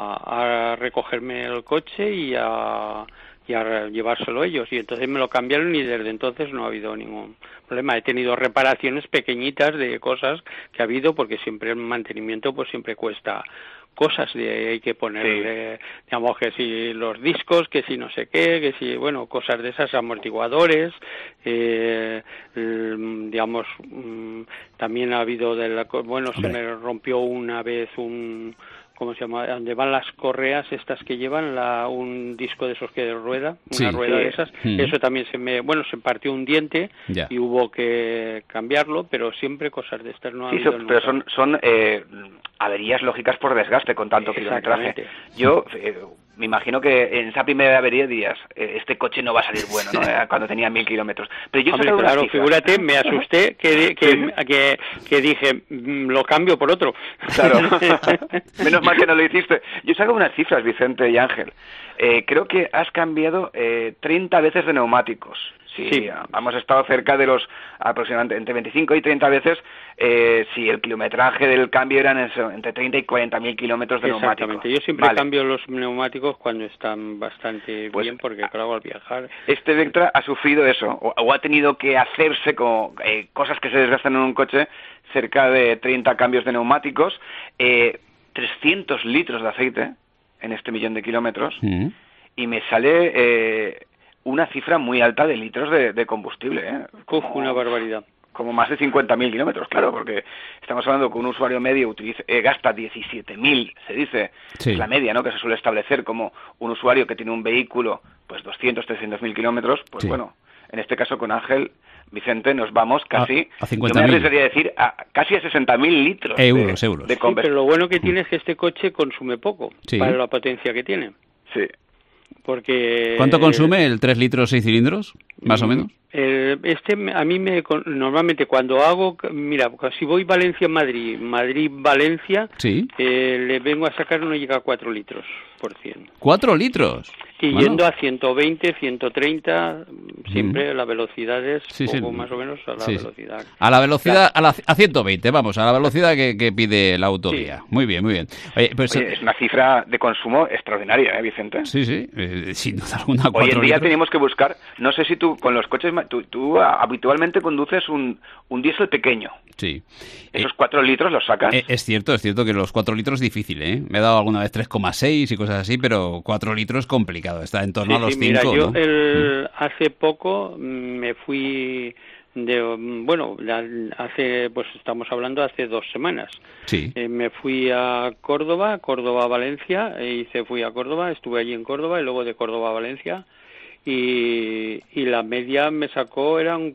a recogerme el coche y a llevárselo ellos, y entonces me lo cambiaron y desde entonces no ha habido ningún problema. He tenido reparaciones pequeñitas de cosas que ha habido, porque siempre el mantenimiento pues siempre cuesta cosas, hay que poner, digamos, que si los discos, que si no sé qué, que si, bueno, cosas de esas, amortiguadores, digamos, también ha habido se me rompió una vez ¿cómo se llama? Donde van las correas estas que llevan un disco de esos que rueda, rueda de esas. Eso también se partió un diente y hubo que cambiarlo, pero siempre cosas de estas no ha habido nunca. Pero son averías lógicas por desgaste con tanto kilometraje. Yo me imagino que en esa primera avería dirías, este coche no va a salir bueno, ¿no? Cuando tenía 1.000 kilómetros. Pero yo claro, figúrate, me asusté que dije, lo cambio por otro. Claro. Menos mal que no lo hiciste. Yo saco unas cifras, Vicente y Ángel. Creo que has cambiado 30 veces de neumáticos. Sí, hemos estado cerca de los aproximadamente entre 25 y 30 veces, si el kilometraje del cambio eran entre 30 y 40.000 kilómetros de neumáticos. Exactamente, yo siempre cambio los neumáticos cuando están bastante bien, porque claro, al viajar... Este Vectra ha sufrido eso, o ha tenido que hacerse con cosas que se desgastan en un coche, cerca de 30 cambios de neumáticos, 300 litros de aceite en este 1.000.000 de kilómetros, y me sale... una cifra muy alta de litros de combustible. Una barbaridad. Como más de 50.000 kilómetros, claro, porque estamos hablando que un usuario medio gasta 17.000, se dice, es la media, ¿no?, que se suele establecer como un usuario que tiene un vehículo, pues 200, 300.000 kilómetros, pues bueno, en este caso con Ángel, Vicente, nos vamos casi, a 50.000. Yo me arriesgaría a decir, casi a 60.000 litros euros. de sí, pero lo bueno que tiene es que este coche consume poco, para la potencia que tiene. Sí. Porque ¿cuánto consume el 3 litros 6 cilindros, más o menos? A mí normalmente cuando hago, mira, si voy Valencia-Madrid, Madrid-Valencia, le vengo a sacar, no llega a 4 litros por 100. ¿4 litros? Y yendo a 120, 130, siempre la velocidad es poco más o menos a la velocidad. A la velocidad, claro. a 120, vamos, a la velocidad que pide la autovía. Sí. Muy bien, muy bien. Es una cifra de consumo extraordinaria, Vicente? Sí, sin duda alguna. Hoy en día litros. Tenemos que buscar, no sé si tú con los coches, tú habitualmente conduces un diésel pequeño. Sí. ¿Esos 4 litros los sacas? Es cierto que los 4 litros es difícil, ¿eh? Me he dado alguna vez 3,6 y cosas así, pero 4 litros es complicado, está en torno a los 5. Mira, yo hace poco me fui pues estamos hablando hace 2 semanas. Sí. Me fui a Córdoba a Valencia, fui a Córdoba, estuve allí en Córdoba y luego de Córdoba a Valencia y la media me sacó eran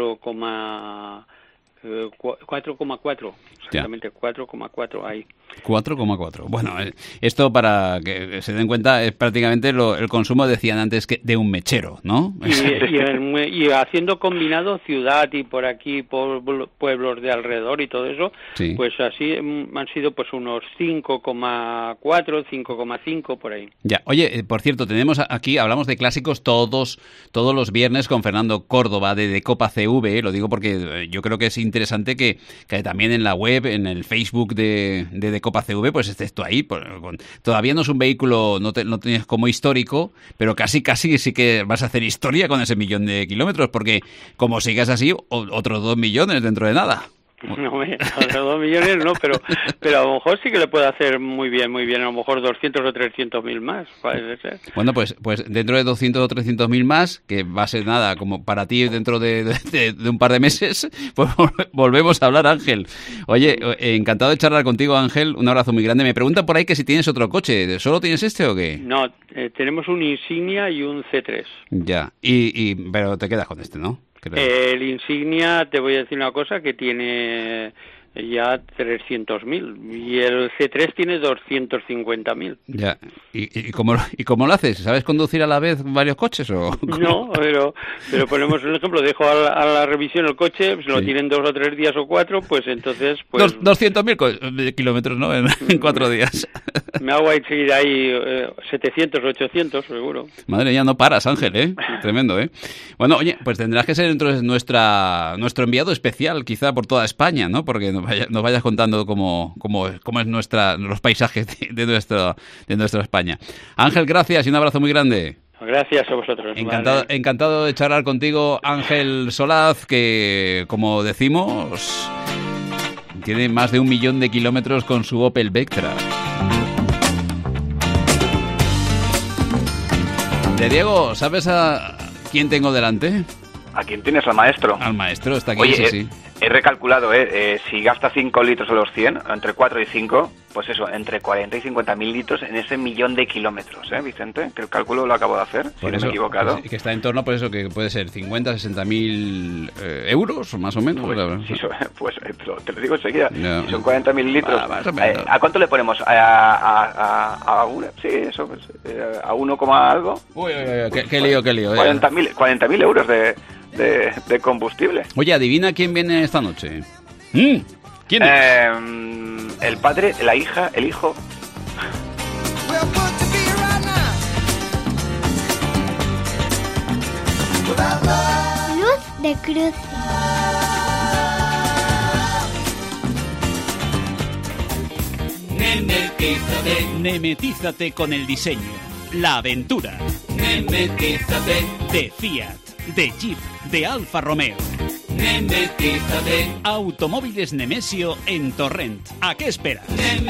4,4, exactamente 4,4 ahí. 4,4. Bueno, esto para que se den cuenta es prácticamente el consumo, decían antes, que de un mechero, ¿no? Y haciendo combinado ciudad y por aquí pueblos de alrededor y todo eso, sí. Pues así han sido pues unos 5,4, 5,5 por ahí. Ya, oye, por cierto, tenemos aquí, hablamos de clásicos todos los viernes con Fernando Córdoba de Copa CV, lo digo porque yo creo que es interesante que también en la web, en el Facebook de Copa CV, pues estés tú ahí. Todavía no es un vehículo, no tienes como histórico, pero casi sí que vas a hacer historia con ese 1.000.000 de kilómetros, porque como sigas así, otros 2 millones dentro de nada. No, otros 2 millones no, pero a lo mejor sí que le puede hacer muy bien, a lo mejor 200 o 300.000 más, puede ser. Bueno, pues dentro de 200 o 300.000 más, que va a ser nada, como para ti dentro de un par de meses, pues volvemos a hablar, Ángel. Oye, encantado de charlar contigo, Ángel, un abrazo muy grande. Me preguntan por ahí que si tienes otro coche, ¿solo tienes este o qué? No, tenemos un Insignia y un C3. Ya, pero te quedas con este, ¿no? El Insignia, te voy a decir una cosa, que tiene ya 300.000 y el C3 tiene 250.000. Ya. ¿Y cómo lo haces? ¿Sabes conducir a la vez varios coches o...? No, pero ponemos un ejemplo, dejo a la revisión el coche, pues lo tienen 2 o 3 días o 4, pues entonces... Pues 200.000 kilómetros, ¿no? En 4 días. Me hago seguir ahí 700, 800, seguro. Madre mía, no paras, Ángel, ¿eh? Tremendo, ¿eh? Bueno, oye, pues tendrás que ser entonces nuestro enviado especial, quizá por toda España, ¿no? Porque nos vayas contando cómo es los paisajes de nuestra España. Ángel, gracias y un abrazo muy grande. Gracias a vosotros. Encantado de charlar contigo, Ángel Solaz, que, como decimos, tiene más de 1.000.000 de kilómetros con su Opel Vectra. De Diego, ¿sabes a quién tengo delante? ¿A quién tienes? Al maestro. Al maestro, está aquí. Oye, sí. He recalculado, si gasta 5 litros a los 100, entre 4 y 5, pues eso, entre 40 y 50.000 litros en ese 1.000.000 de kilómetros, Vicente? Que el cálculo lo acabo de hacer, si no me he equivocado. Que está en torno, pues eso, que puede ser 50, 60.000 euros, más o menos. Pues te lo digo enseguida. No. Si son 40.000 litros, más o menos. ¿A cuánto le ponemos? ¿A uno? Sí, eso, pues, a 1, algo. Uy, qué lío. 40.000 euros de combustible. Oye, adivina quién viene esta noche. ¿Quién es? El padre, la hija, el hijo. Luz de Cruce. Nemetízate con el diseño, la aventura. Nemetízate de Fiat, de Jeep, de Alfa Romeo. Nemetízate. Automóviles Nemesio en Torrent. ¿A qué esperas?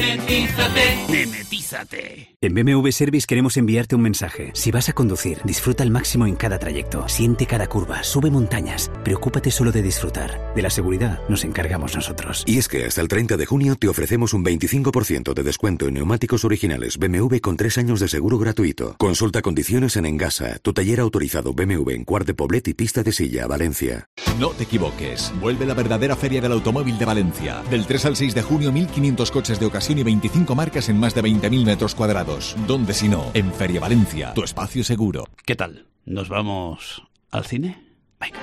Nemetízate. En BMW Service queremos enviarte un mensaje. Si vas a conducir, disfruta al máximo en cada trayecto. Siente cada curva, sube montañas. Preocúpate solo de disfrutar. De la seguridad nos encargamos nosotros. Y es que hasta el 30 de junio te ofrecemos un 25% de descuento en neumáticos originales BMW con 3 años de seguro gratuito. Consulta condiciones en Engasa, tu taller autorizado BMW en Quart de Poblet y Pista de Silla, Valencia. No te equivoques. Vuelve la verdadera Feria del Automóvil de Valencia. Del 3 al 6 de junio, 1.500 coches de ocasión y 25 marcas en más de 20.000 metros cuadrados. ¿Dónde si no? En Feria Valencia, tu espacio seguro. ¿Qué tal? ¿Nos vamos al cine? Venga.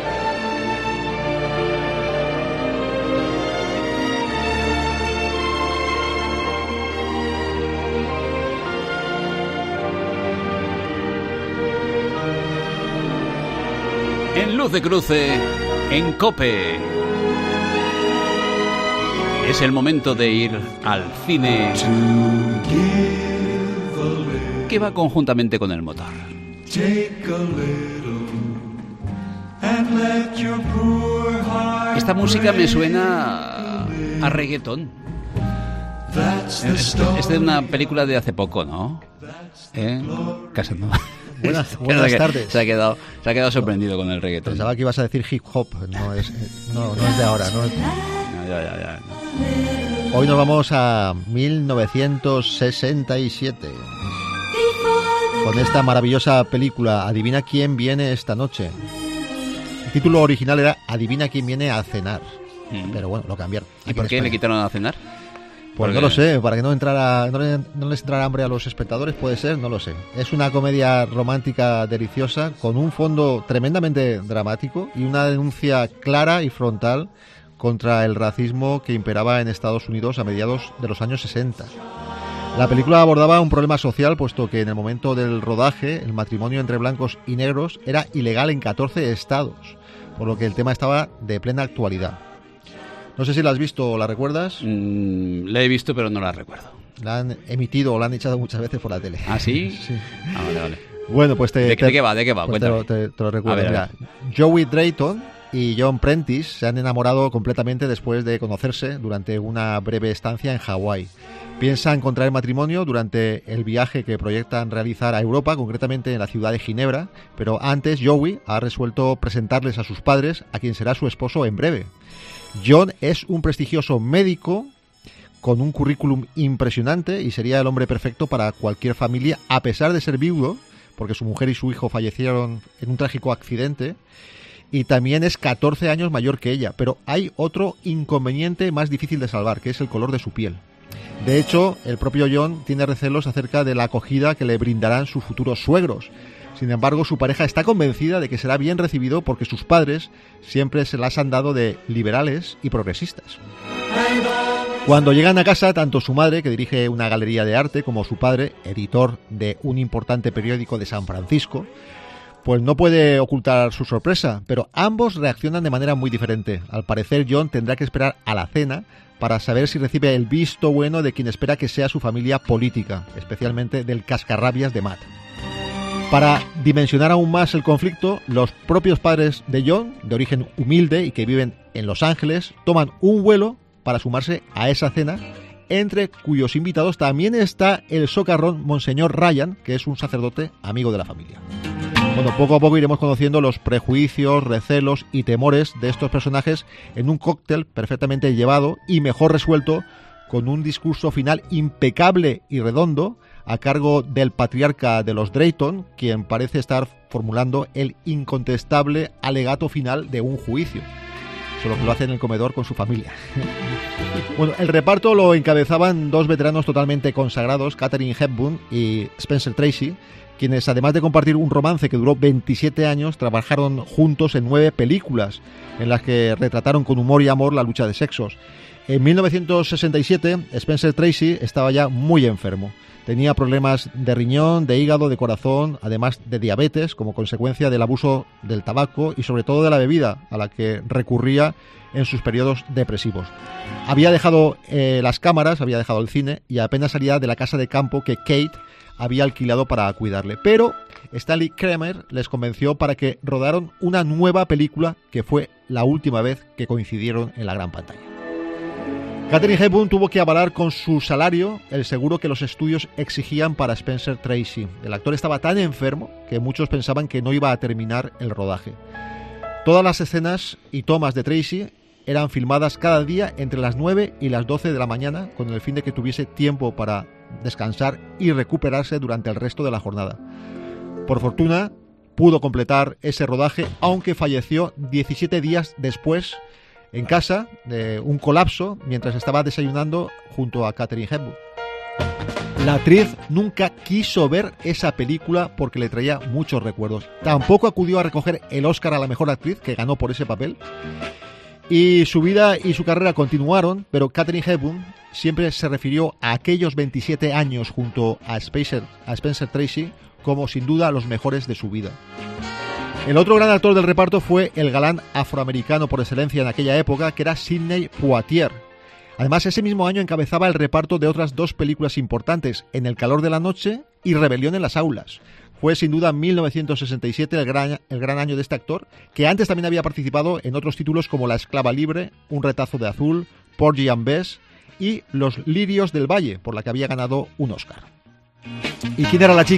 En Luz de Cruce, en COPE. Es el momento de ir al cine, que va conjuntamente con el motor. Esta música me suena a reggaetón. Es de una película de hace poco, ¿no? Casanova. Buenas tardes. Se ha quedado sorprendido con el reggaetón. Pensaba que ibas a decir hip hop, no es de ahora, ¿no? Ya. Hoy nos vamos a 1967 con esta maravillosa película Adivina quién viene esta noche. El título original era Adivina quién viene a cenar, pero bueno, lo cambiaron. ¿Y por qué le quitaron a cenar? Pues no lo sé, para que no les entrara hambre a los espectadores, puede ser, no lo sé. Es una comedia romántica deliciosa con un fondo tremendamente dramático y una denuncia clara y frontal contra el racismo que imperaba en Estados Unidos a mediados de los años 60. La película abordaba un problema social, puesto que en el momento del rodaje el matrimonio entre blancos y negros era ilegal en 14 estados, por lo que el tema estaba de plena actualidad. No sé si la has visto o la recuerdas. La he visto, pero no la recuerdo. La han emitido o la han echado muchas veces por la tele. ¿Ah, sí? Sí. Ah, vale. Bueno, pues ¿De qué va? Pues Cuéntame. te lo recuerdo. Mira, Joey Drayton y John Prentice se han enamorado completamente después de conocerse durante una breve estancia en Hawái. Piensan contraer matrimonio durante el viaje que proyectan realizar a Europa, concretamente en la ciudad de Ginebra, pero antes Joey ha resuelto presentarles a sus padres, a quien será su esposo en breve. John es un prestigioso médico con un currículum impresionante y sería el hombre perfecto para cualquier familia, a pesar de ser viudo, porque su mujer y su hijo fallecieron en un trágico accidente, y también es 14 años mayor que ella. Pero hay otro inconveniente más difícil de salvar, que es el color de su piel. De hecho, el propio John tiene recelos acerca de la acogida que le brindarán sus futuros suegros. Sin embargo, su pareja está convencida de que será bien recibido porque sus padres siempre se las han dado de liberales y progresistas. Cuando llegan a casa, tanto su madre, que dirige una galería de arte, como su padre, editor de un importante periódico de San Francisco, pues no puede ocultar su sorpresa, pero ambos reaccionan de manera muy diferente. Al parecer, John tendrá que esperar a la cena para saber si recibe el visto bueno de quien espera que sea su familia política, especialmente del cascarrabias de Matt. Para dimensionar aún más el conflicto, los propios padres de John, de origen humilde y que viven en Los Ángeles, toman un vuelo para sumarse a esa cena, entre cuyos invitados también está el socarrón Monseñor Ryan, que es un sacerdote amigo de la familia. Bueno, poco a poco iremos conociendo los prejuicios, recelos y temores de estos personajes en un cóctel perfectamente llevado y mejor resuelto, con un discurso final impecable y redondo a cargo del patriarca de los Drayton, quien parece estar formulando el incontestable alegato final de un juicio, solo que lo hace en el comedor con su familia. Bueno, el reparto lo encabezaban dos veteranos totalmente consagrados, Katharine Hepburn y Spencer Tracy, quienes, además de compartir un romance que duró 27 años, trabajaron juntos en 9 películas en las que retrataron con humor y amor la lucha de sexos. En 1967, Spencer Tracy estaba ya muy enfermo. Tenía problemas de riñón, de hígado, de corazón, además de diabetes, como consecuencia del abuso del tabaco y sobre todo de la bebida, a la que recurría en sus periodos depresivos. Había dejado las cámaras, había dejado el cine y apenas salía de la casa de campo que Kate había alquilado para cuidarle. Pero Stanley Kramer les convenció para que rodaran una nueva película, que fue la última vez que coincidieron en la gran pantalla. Katharine Hepburn tuvo que avalar con su salario el seguro que los estudios exigían para Spencer Tracy. El actor estaba tan enfermo que muchos pensaban que no iba a terminar el rodaje. Todas las escenas y tomas de Tracy eran filmadas cada día entre las 9 y las 12 de la mañana, con el fin de que tuviese tiempo para descansar y recuperarse durante el resto de la jornada. Por fortuna, pudo completar ese rodaje, aunque falleció 17 días después en casa de un colapso mientras estaba desayunando junto a Katharine Hepburn. La actriz nunca quiso ver esa película porque le traía muchos recuerdos. Tampoco acudió a recoger el Oscar a la mejor actriz, que ganó por ese papel. Y su vida y su carrera continuaron, pero Katharine Hepburn siempre se refirió a aquellos 27 años junto a Spencer Tracy como sin duda los mejores de su vida. El otro gran actor del reparto fue el galán afroamericano por excelencia en aquella época, que era Sidney Poitier. Además, ese mismo año encabezaba el reparto de otras dos películas importantes, En el calor de la noche y Rebelión en las aulas. Fue sin duda 1967 el gran año de este actor, que antes también había participado en otros títulos como La esclava libre, Un retazo de azul, Porgy and Bess y Los lirios del valle, por la que había ganado un Oscar. ¿Y quién era la chica?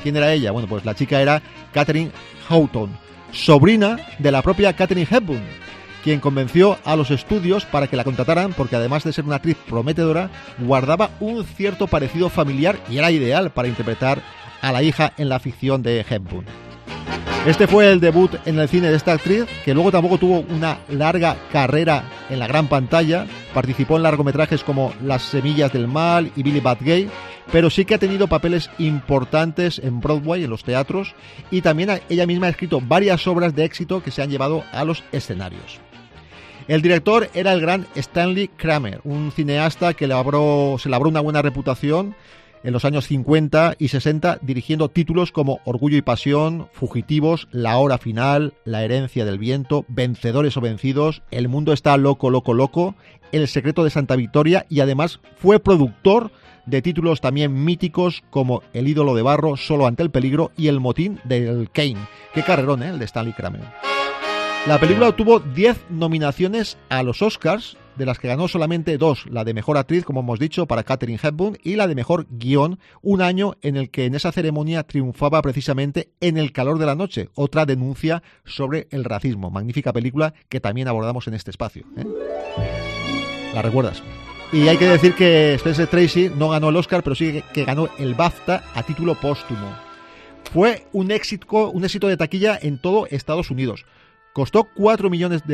¿Quién era ella? Bueno, pues la chica era Katherine Houghton, sobrina de la propia Katharine Hepburn, quien convenció a los estudios para que la contrataran porque además de ser una actriz prometedora, guardaba un cierto parecido familiar y era ideal para interpretar a la hija en la ficción de Hepburn. Este fue el debut en el cine de esta actriz, que luego tampoco tuvo una larga carrera en la gran pantalla. Participó en largometrajes como Las semillas del mal y Billy Bat Gay, pero sí que ha tenido papeles importantes en Broadway, en los teatros, y también ella misma ha escrito varias obras de éxito que se han llevado a los escenarios. El director era el gran Stanley Kramer, un cineasta que se labró una buena reputación en los años 50 y 60, dirigiendo títulos como Orgullo y Pasión, Fugitivos, La hora final, La herencia del viento, Vencedores o vencidos, El mundo está loco, loco, loco, El secreto de Santa Victoria, y además fue productor de títulos también míticos como El ídolo de barro, Solo ante el peligro y El motín del Kane. Qué carrerón, el de Stanley Kramer. La película obtuvo 10 nominaciones a los Oscars, de las que ganó solamente 2, la de Mejor Actriz, como hemos dicho, para Katharine Hepburn, y la de Mejor Guión, un año en el que en esa ceremonia triunfaba precisamente En el calor de la noche, otra denuncia sobre el racismo. Magnífica película que también abordamos en este espacio, ¿eh? ¿La recuerdas? Y hay que decir que Spencer Tracy no ganó el Oscar, pero sí que ganó el BAFTA a título póstumo. Fue un éxito de taquilla en todo Estados Unidos. Costó $4 millones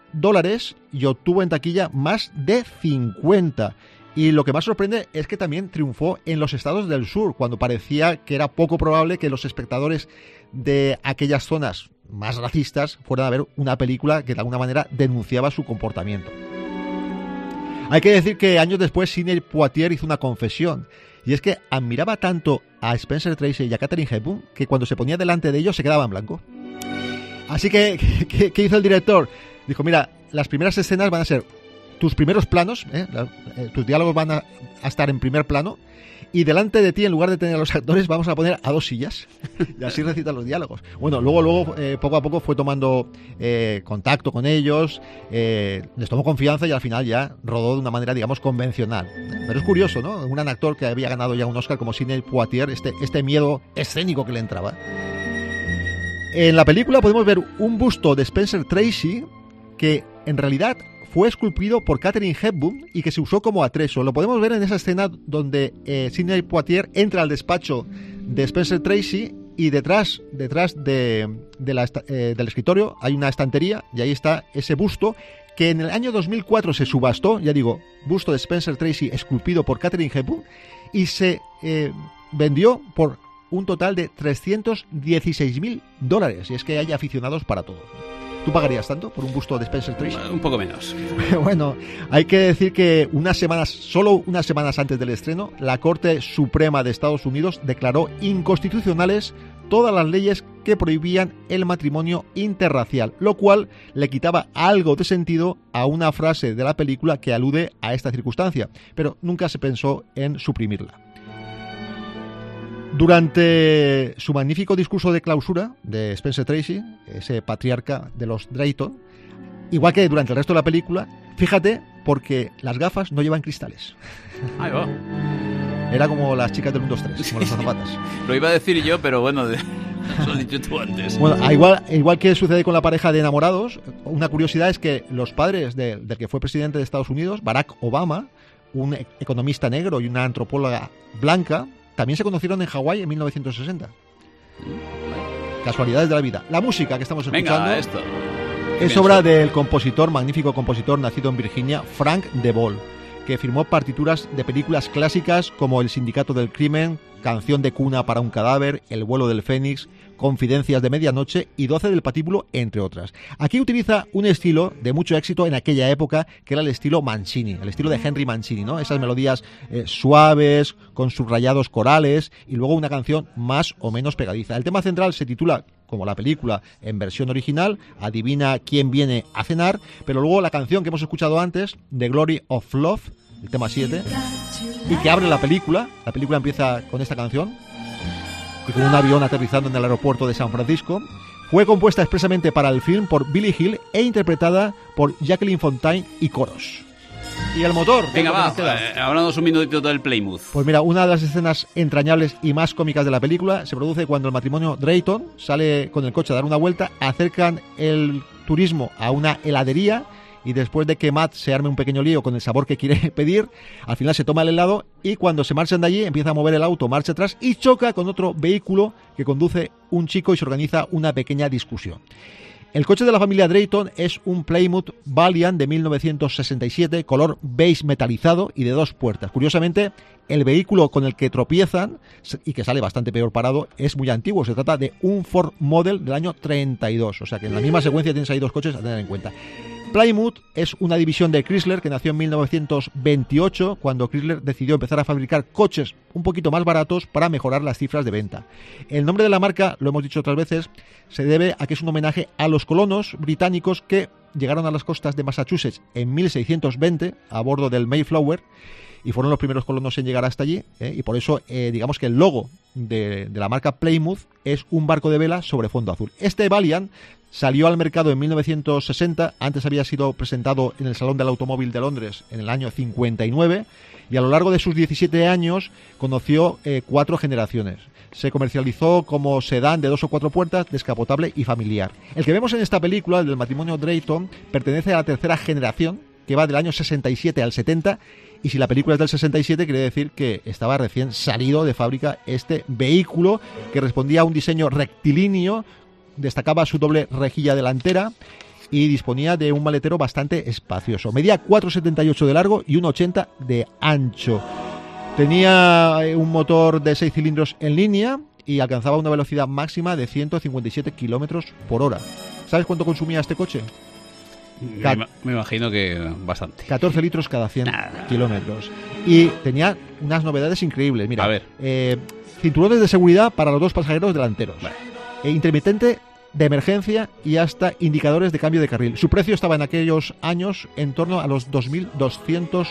y obtuvo en taquilla más de 50. Y lo que más sorprende es que también triunfó en los estados del sur, cuando parecía que era poco probable que los espectadores de aquellas zonas más racistas fueran a ver una película que de alguna manera denunciaba su comportamiento. Hay que decir que años después Sidney Poitier hizo una confesión, y es que admiraba tanto a Spencer Tracy y a Katharine Hepburn que cuando se ponía delante de ellos se quedaba en blanco. Así que, ¿qué hizo el director? Dijo, mira, las primeras escenas van a ser tus primeros planos, tus diálogos van a estar en primer plano, y delante de ti, en lugar de tener a los actores, vamos a poner a 2 sillas, y así recitan los diálogos. Bueno, luego poco a poco fue tomando contacto con ellos, les tomó confianza y al final ya rodó de una manera, digamos, convencional. Pero es curioso, ¿no? Un gran actor que había ganado ya un Oscar como Sidney Poitier, este miedo escénico que le entraba. En la película podemos ver un busto de Spencer Tracy que en realidad fue esculpido por Katharine Hepburn y que se usó como atrezo. Lo podemos ver en esa escena donde Sidney Poitier entra al despacho de Spencer Tracy y detrás del escritorio hay una estantería y ahí está ese busto que en el año 2004 se subastó, ya digo, busto de Spencer Tracy esculpido por Katharine Hepburn, y se vendió por un total de $316,000, y es que hay aficionados para todo. ¿Tú pagarías tanto por un busto de Spencer Tracy? Un poco menos. Bueno, hay que decir que solo unas semanas antes del estreno, la Corte Suprema de Estados Unidos declaró inconstitucionales todas las leyes que prohibían el matrimonio interracial, lo cual le quitaba algo de sentido a una frase de la película que alude a esta circunstancia, pero nunca se pensó en suprimirla. Durante su magnífico discurso de clausura de Spencer Tracy, ese patriarca de los Drayton, igual que durante el resto de la película, fíjate, porque las gafas no llevan cristales. Ahí va. Era como las chicas del 1, 2, 3, como las azafatas. Lo iba a decir yo, pero bueno, lo has dicho tú antes. Bueno, igual que sucede con la pareja de enamorados, una curiosidad es que los padres del que fue presidente de Estados Unidos, Barack Obama, un economista negro y una antropóloga blanca, también se conocieron en Hawái en 1960. Casualidades de la vida. La música que estamos escuchando es obra del magnífico compositor nacido en Virginia, Frank DeVol, que firmó partituras de películas clásicas como El sindicato del crimen, Canción de cuna para un cadáver, El vuelo del fénix, Confidencias de medianoche y 12 del patíbulo, entre otras. Aquí utiliza un estilo de mucho éxito en aquella época, que era el estilo Mancini, el estilo de Henry Mancini, ¿no? Esas melodías suaves, con subrayados corales, y luego una canción más o menos pegadiza. El tema central se titula, como la película en versión original, Adivina quién viene a cenar, pero luego la canción que hemos escuchado antes, The Glory of Love, el tema 7, y que abre la película empieza con esta canción, y con un avión aterrizando en el aeropuerto de San Francisco, fue compuesta expresamente para el film por Billy Hill e interpretada por Jacqueline Fontaine y coros. Y el motor. Venga, va, háblanos un minutito del Plymouth. Pues mira, una de las escenas entrañables y más cómicas de la película se produce cuando el matrimonio Drayton sale con el coche a dar una vuelta, acercan el turismo a una heladería y después de que Matt se arme un pequeño lío con el sabor que quiere pedir, al final se toma el helado y cuando se marchan de allí empieza a mover el auto marcha atrás y choca con otro vehículo que conduce un chico y se organiza una pequeña discusión. El coche de la familia Drayton es un Plymouth Valiant de 1967, color beige metalizado y de 2 puertas. Curiosamente, el vehículo con el que tropiezan, y que sale bastante peor parado, es muy antiguo. Se trata de un Ford Model del año 32. O sea que en la misma secuencia tienes ahí 2 coches a tener en cuenta. Plymouth es una división de Chrysler que nació en 1928, cuando Chrysler decidió empezar a fabricar coches un poquito más baratos para mejorar las cifras de venta. El nombre de la marca, lo hemos dicho otras veces, se debe a que es un homenaje a los colonos británicos que llegaron a las costas de Massachusetts en 1620 a bordo del Mayflower y fueron los primeros colonos en llegar hasta allí, y por eso digamos que el logo de la marca Plymouth es un barco de vela sobre fondo azul. Este Valiant salió al mercado en 1960, antes había sido presentado en el Salón del Automóvil de Londres en el año 59 y a lo largo de sus 17 años conoció 4 generaciones. Se comercializó como sedán de 2 o 4 puertas, descapotable y familiar. El que vemos en esta película, el del matrimonio Drayton, pertenece a la tercera generación, que va del año 67 al 70, y si la película es del 67 quiere decir que estaba recién salido de fábrica este vehículo que respondía a un diseño rectilíneo, destacaba su doble rejilla delantera y disponía de un maletero bastante espacioso. Medía 4,78 de largo y 1,80 de ancho. Tenía un motor de 6 cilindros en línea y alcanzaba una velocidad máxima de 157 kilómetros por hora. ¿Sabes cuánto consumía este coche? Me imagino que bastante. 14 litros cada 100 kilómetros. Y tenía unas novedades increíbles. Mira, a ver. Cinturones de seguridad para los 2 pasajeros delanteros. Intermitente de emergencia y hasta indicadores de cambio de carril. Su precio estaba en aquellos años en torno a los $2.200.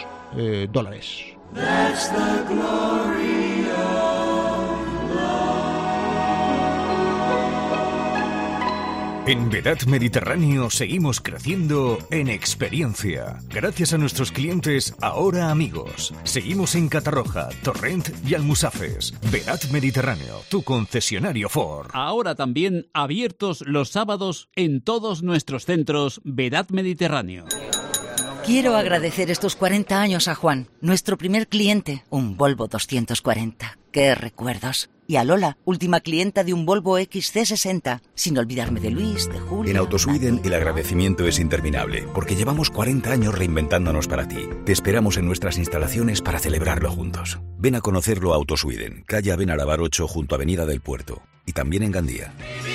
En Vedat Mediterráneo seguimos creciendo en experiencia. Gracias a nuestros clientes, ahora amigos. Seguimos en Catarroja, Torrent y Almusafes. Vedat Mediterráneo, tu concesionario Ford. Ahora también abiertos los sábados en todos nuestros centros Vedat Mediterráneo. Quiero agradecer estos 40 años a Juan, nuestro primer cliente, un Volvo 240. ¡Qué recuerdos! Y a Lola, última clienta de un Volvo XC60, sin olvidarme de Luis, de Julia... En AutoSweden el agradecimiento es interminable, porque llevamos 40 años reinventándonos para ti. Te esperamos en nuestras instalaciones para celebrarlo juntos. Ven a conocerlo a AutoSweden, calle Abenarabar 8 junto a Avenida del Puerto, y también en Gandía.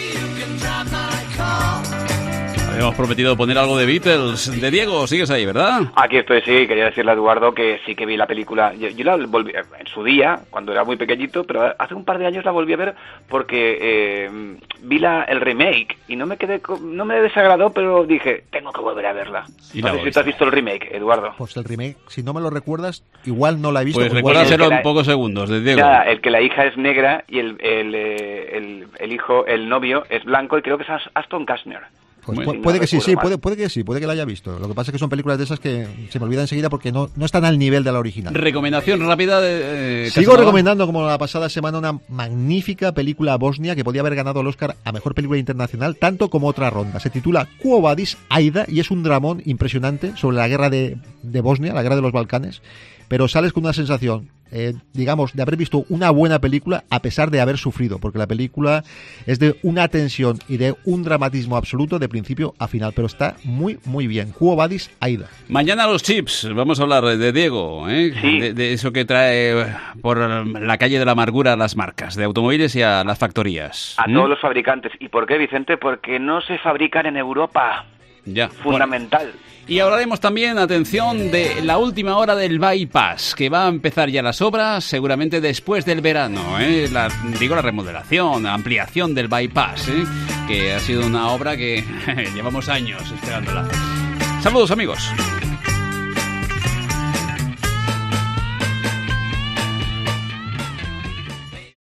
Habíamos prometido poner algo de Beatles. De Diego, sigues ahí, ¿verdad? Aquí estoy, sí. Quería decirle a Eduardo que sí que vi la película. Yo la volví en su día, cuando era muy pequeñito, pero hace un par de años la volví a ver porque vi el remake y no me desagradó, pero dije, tengo que volver a verla. No sé si tú has visto el remake, Eduardo. Pues el remake, si no me lo recuerdas, igual no la he visto. Pues recuérdaselo en pocos segundos, de Diego. Ya, el que la hija es negra y el hijo, el novio, es blanco y creo que es Aston Kutcher. Pues puede que sí, puede que la haya visto. Lo que pasa es que son películas de esas que se me olvidan enseguida porque no están al nivel de la original. Recomendación rápida de Sigo recomendando, como la pasada semana, una magnífica película bosnia que podía haber ganado el Oscar a Mejor Película Internacional, tanto como otra ronda. Se titula Quo Vadis Aida y es un dramón impresionante sobre la guerra de Bosnia, la guerra de los Balcanes, pero sales con una sensación, digamos, de haber visto una buena película a pesar de haber sufrido, porque la película es de una tensión y de un dramatismo absoluto de principio a final, pero está muy, muy bien. Quo Vadis Aida. Mañana los chips, vamos a hablar de Diego, sí. de eso que trae por la calle de la amargura a las marcas de automóviles y a las factorías. A todos los fabricantes. ¿Y por qué, Vicente? Porque no se fabrican en Europa. Ya. Fundamental. Bueno. Y hablaremos también, atención, de la última hora del bypass, que va a empezar ya las obras seguramente después del verano, la remodelación, la ampliación del bypass, que ha sido una obra que llevamos años esperándola. Saludos, amigos.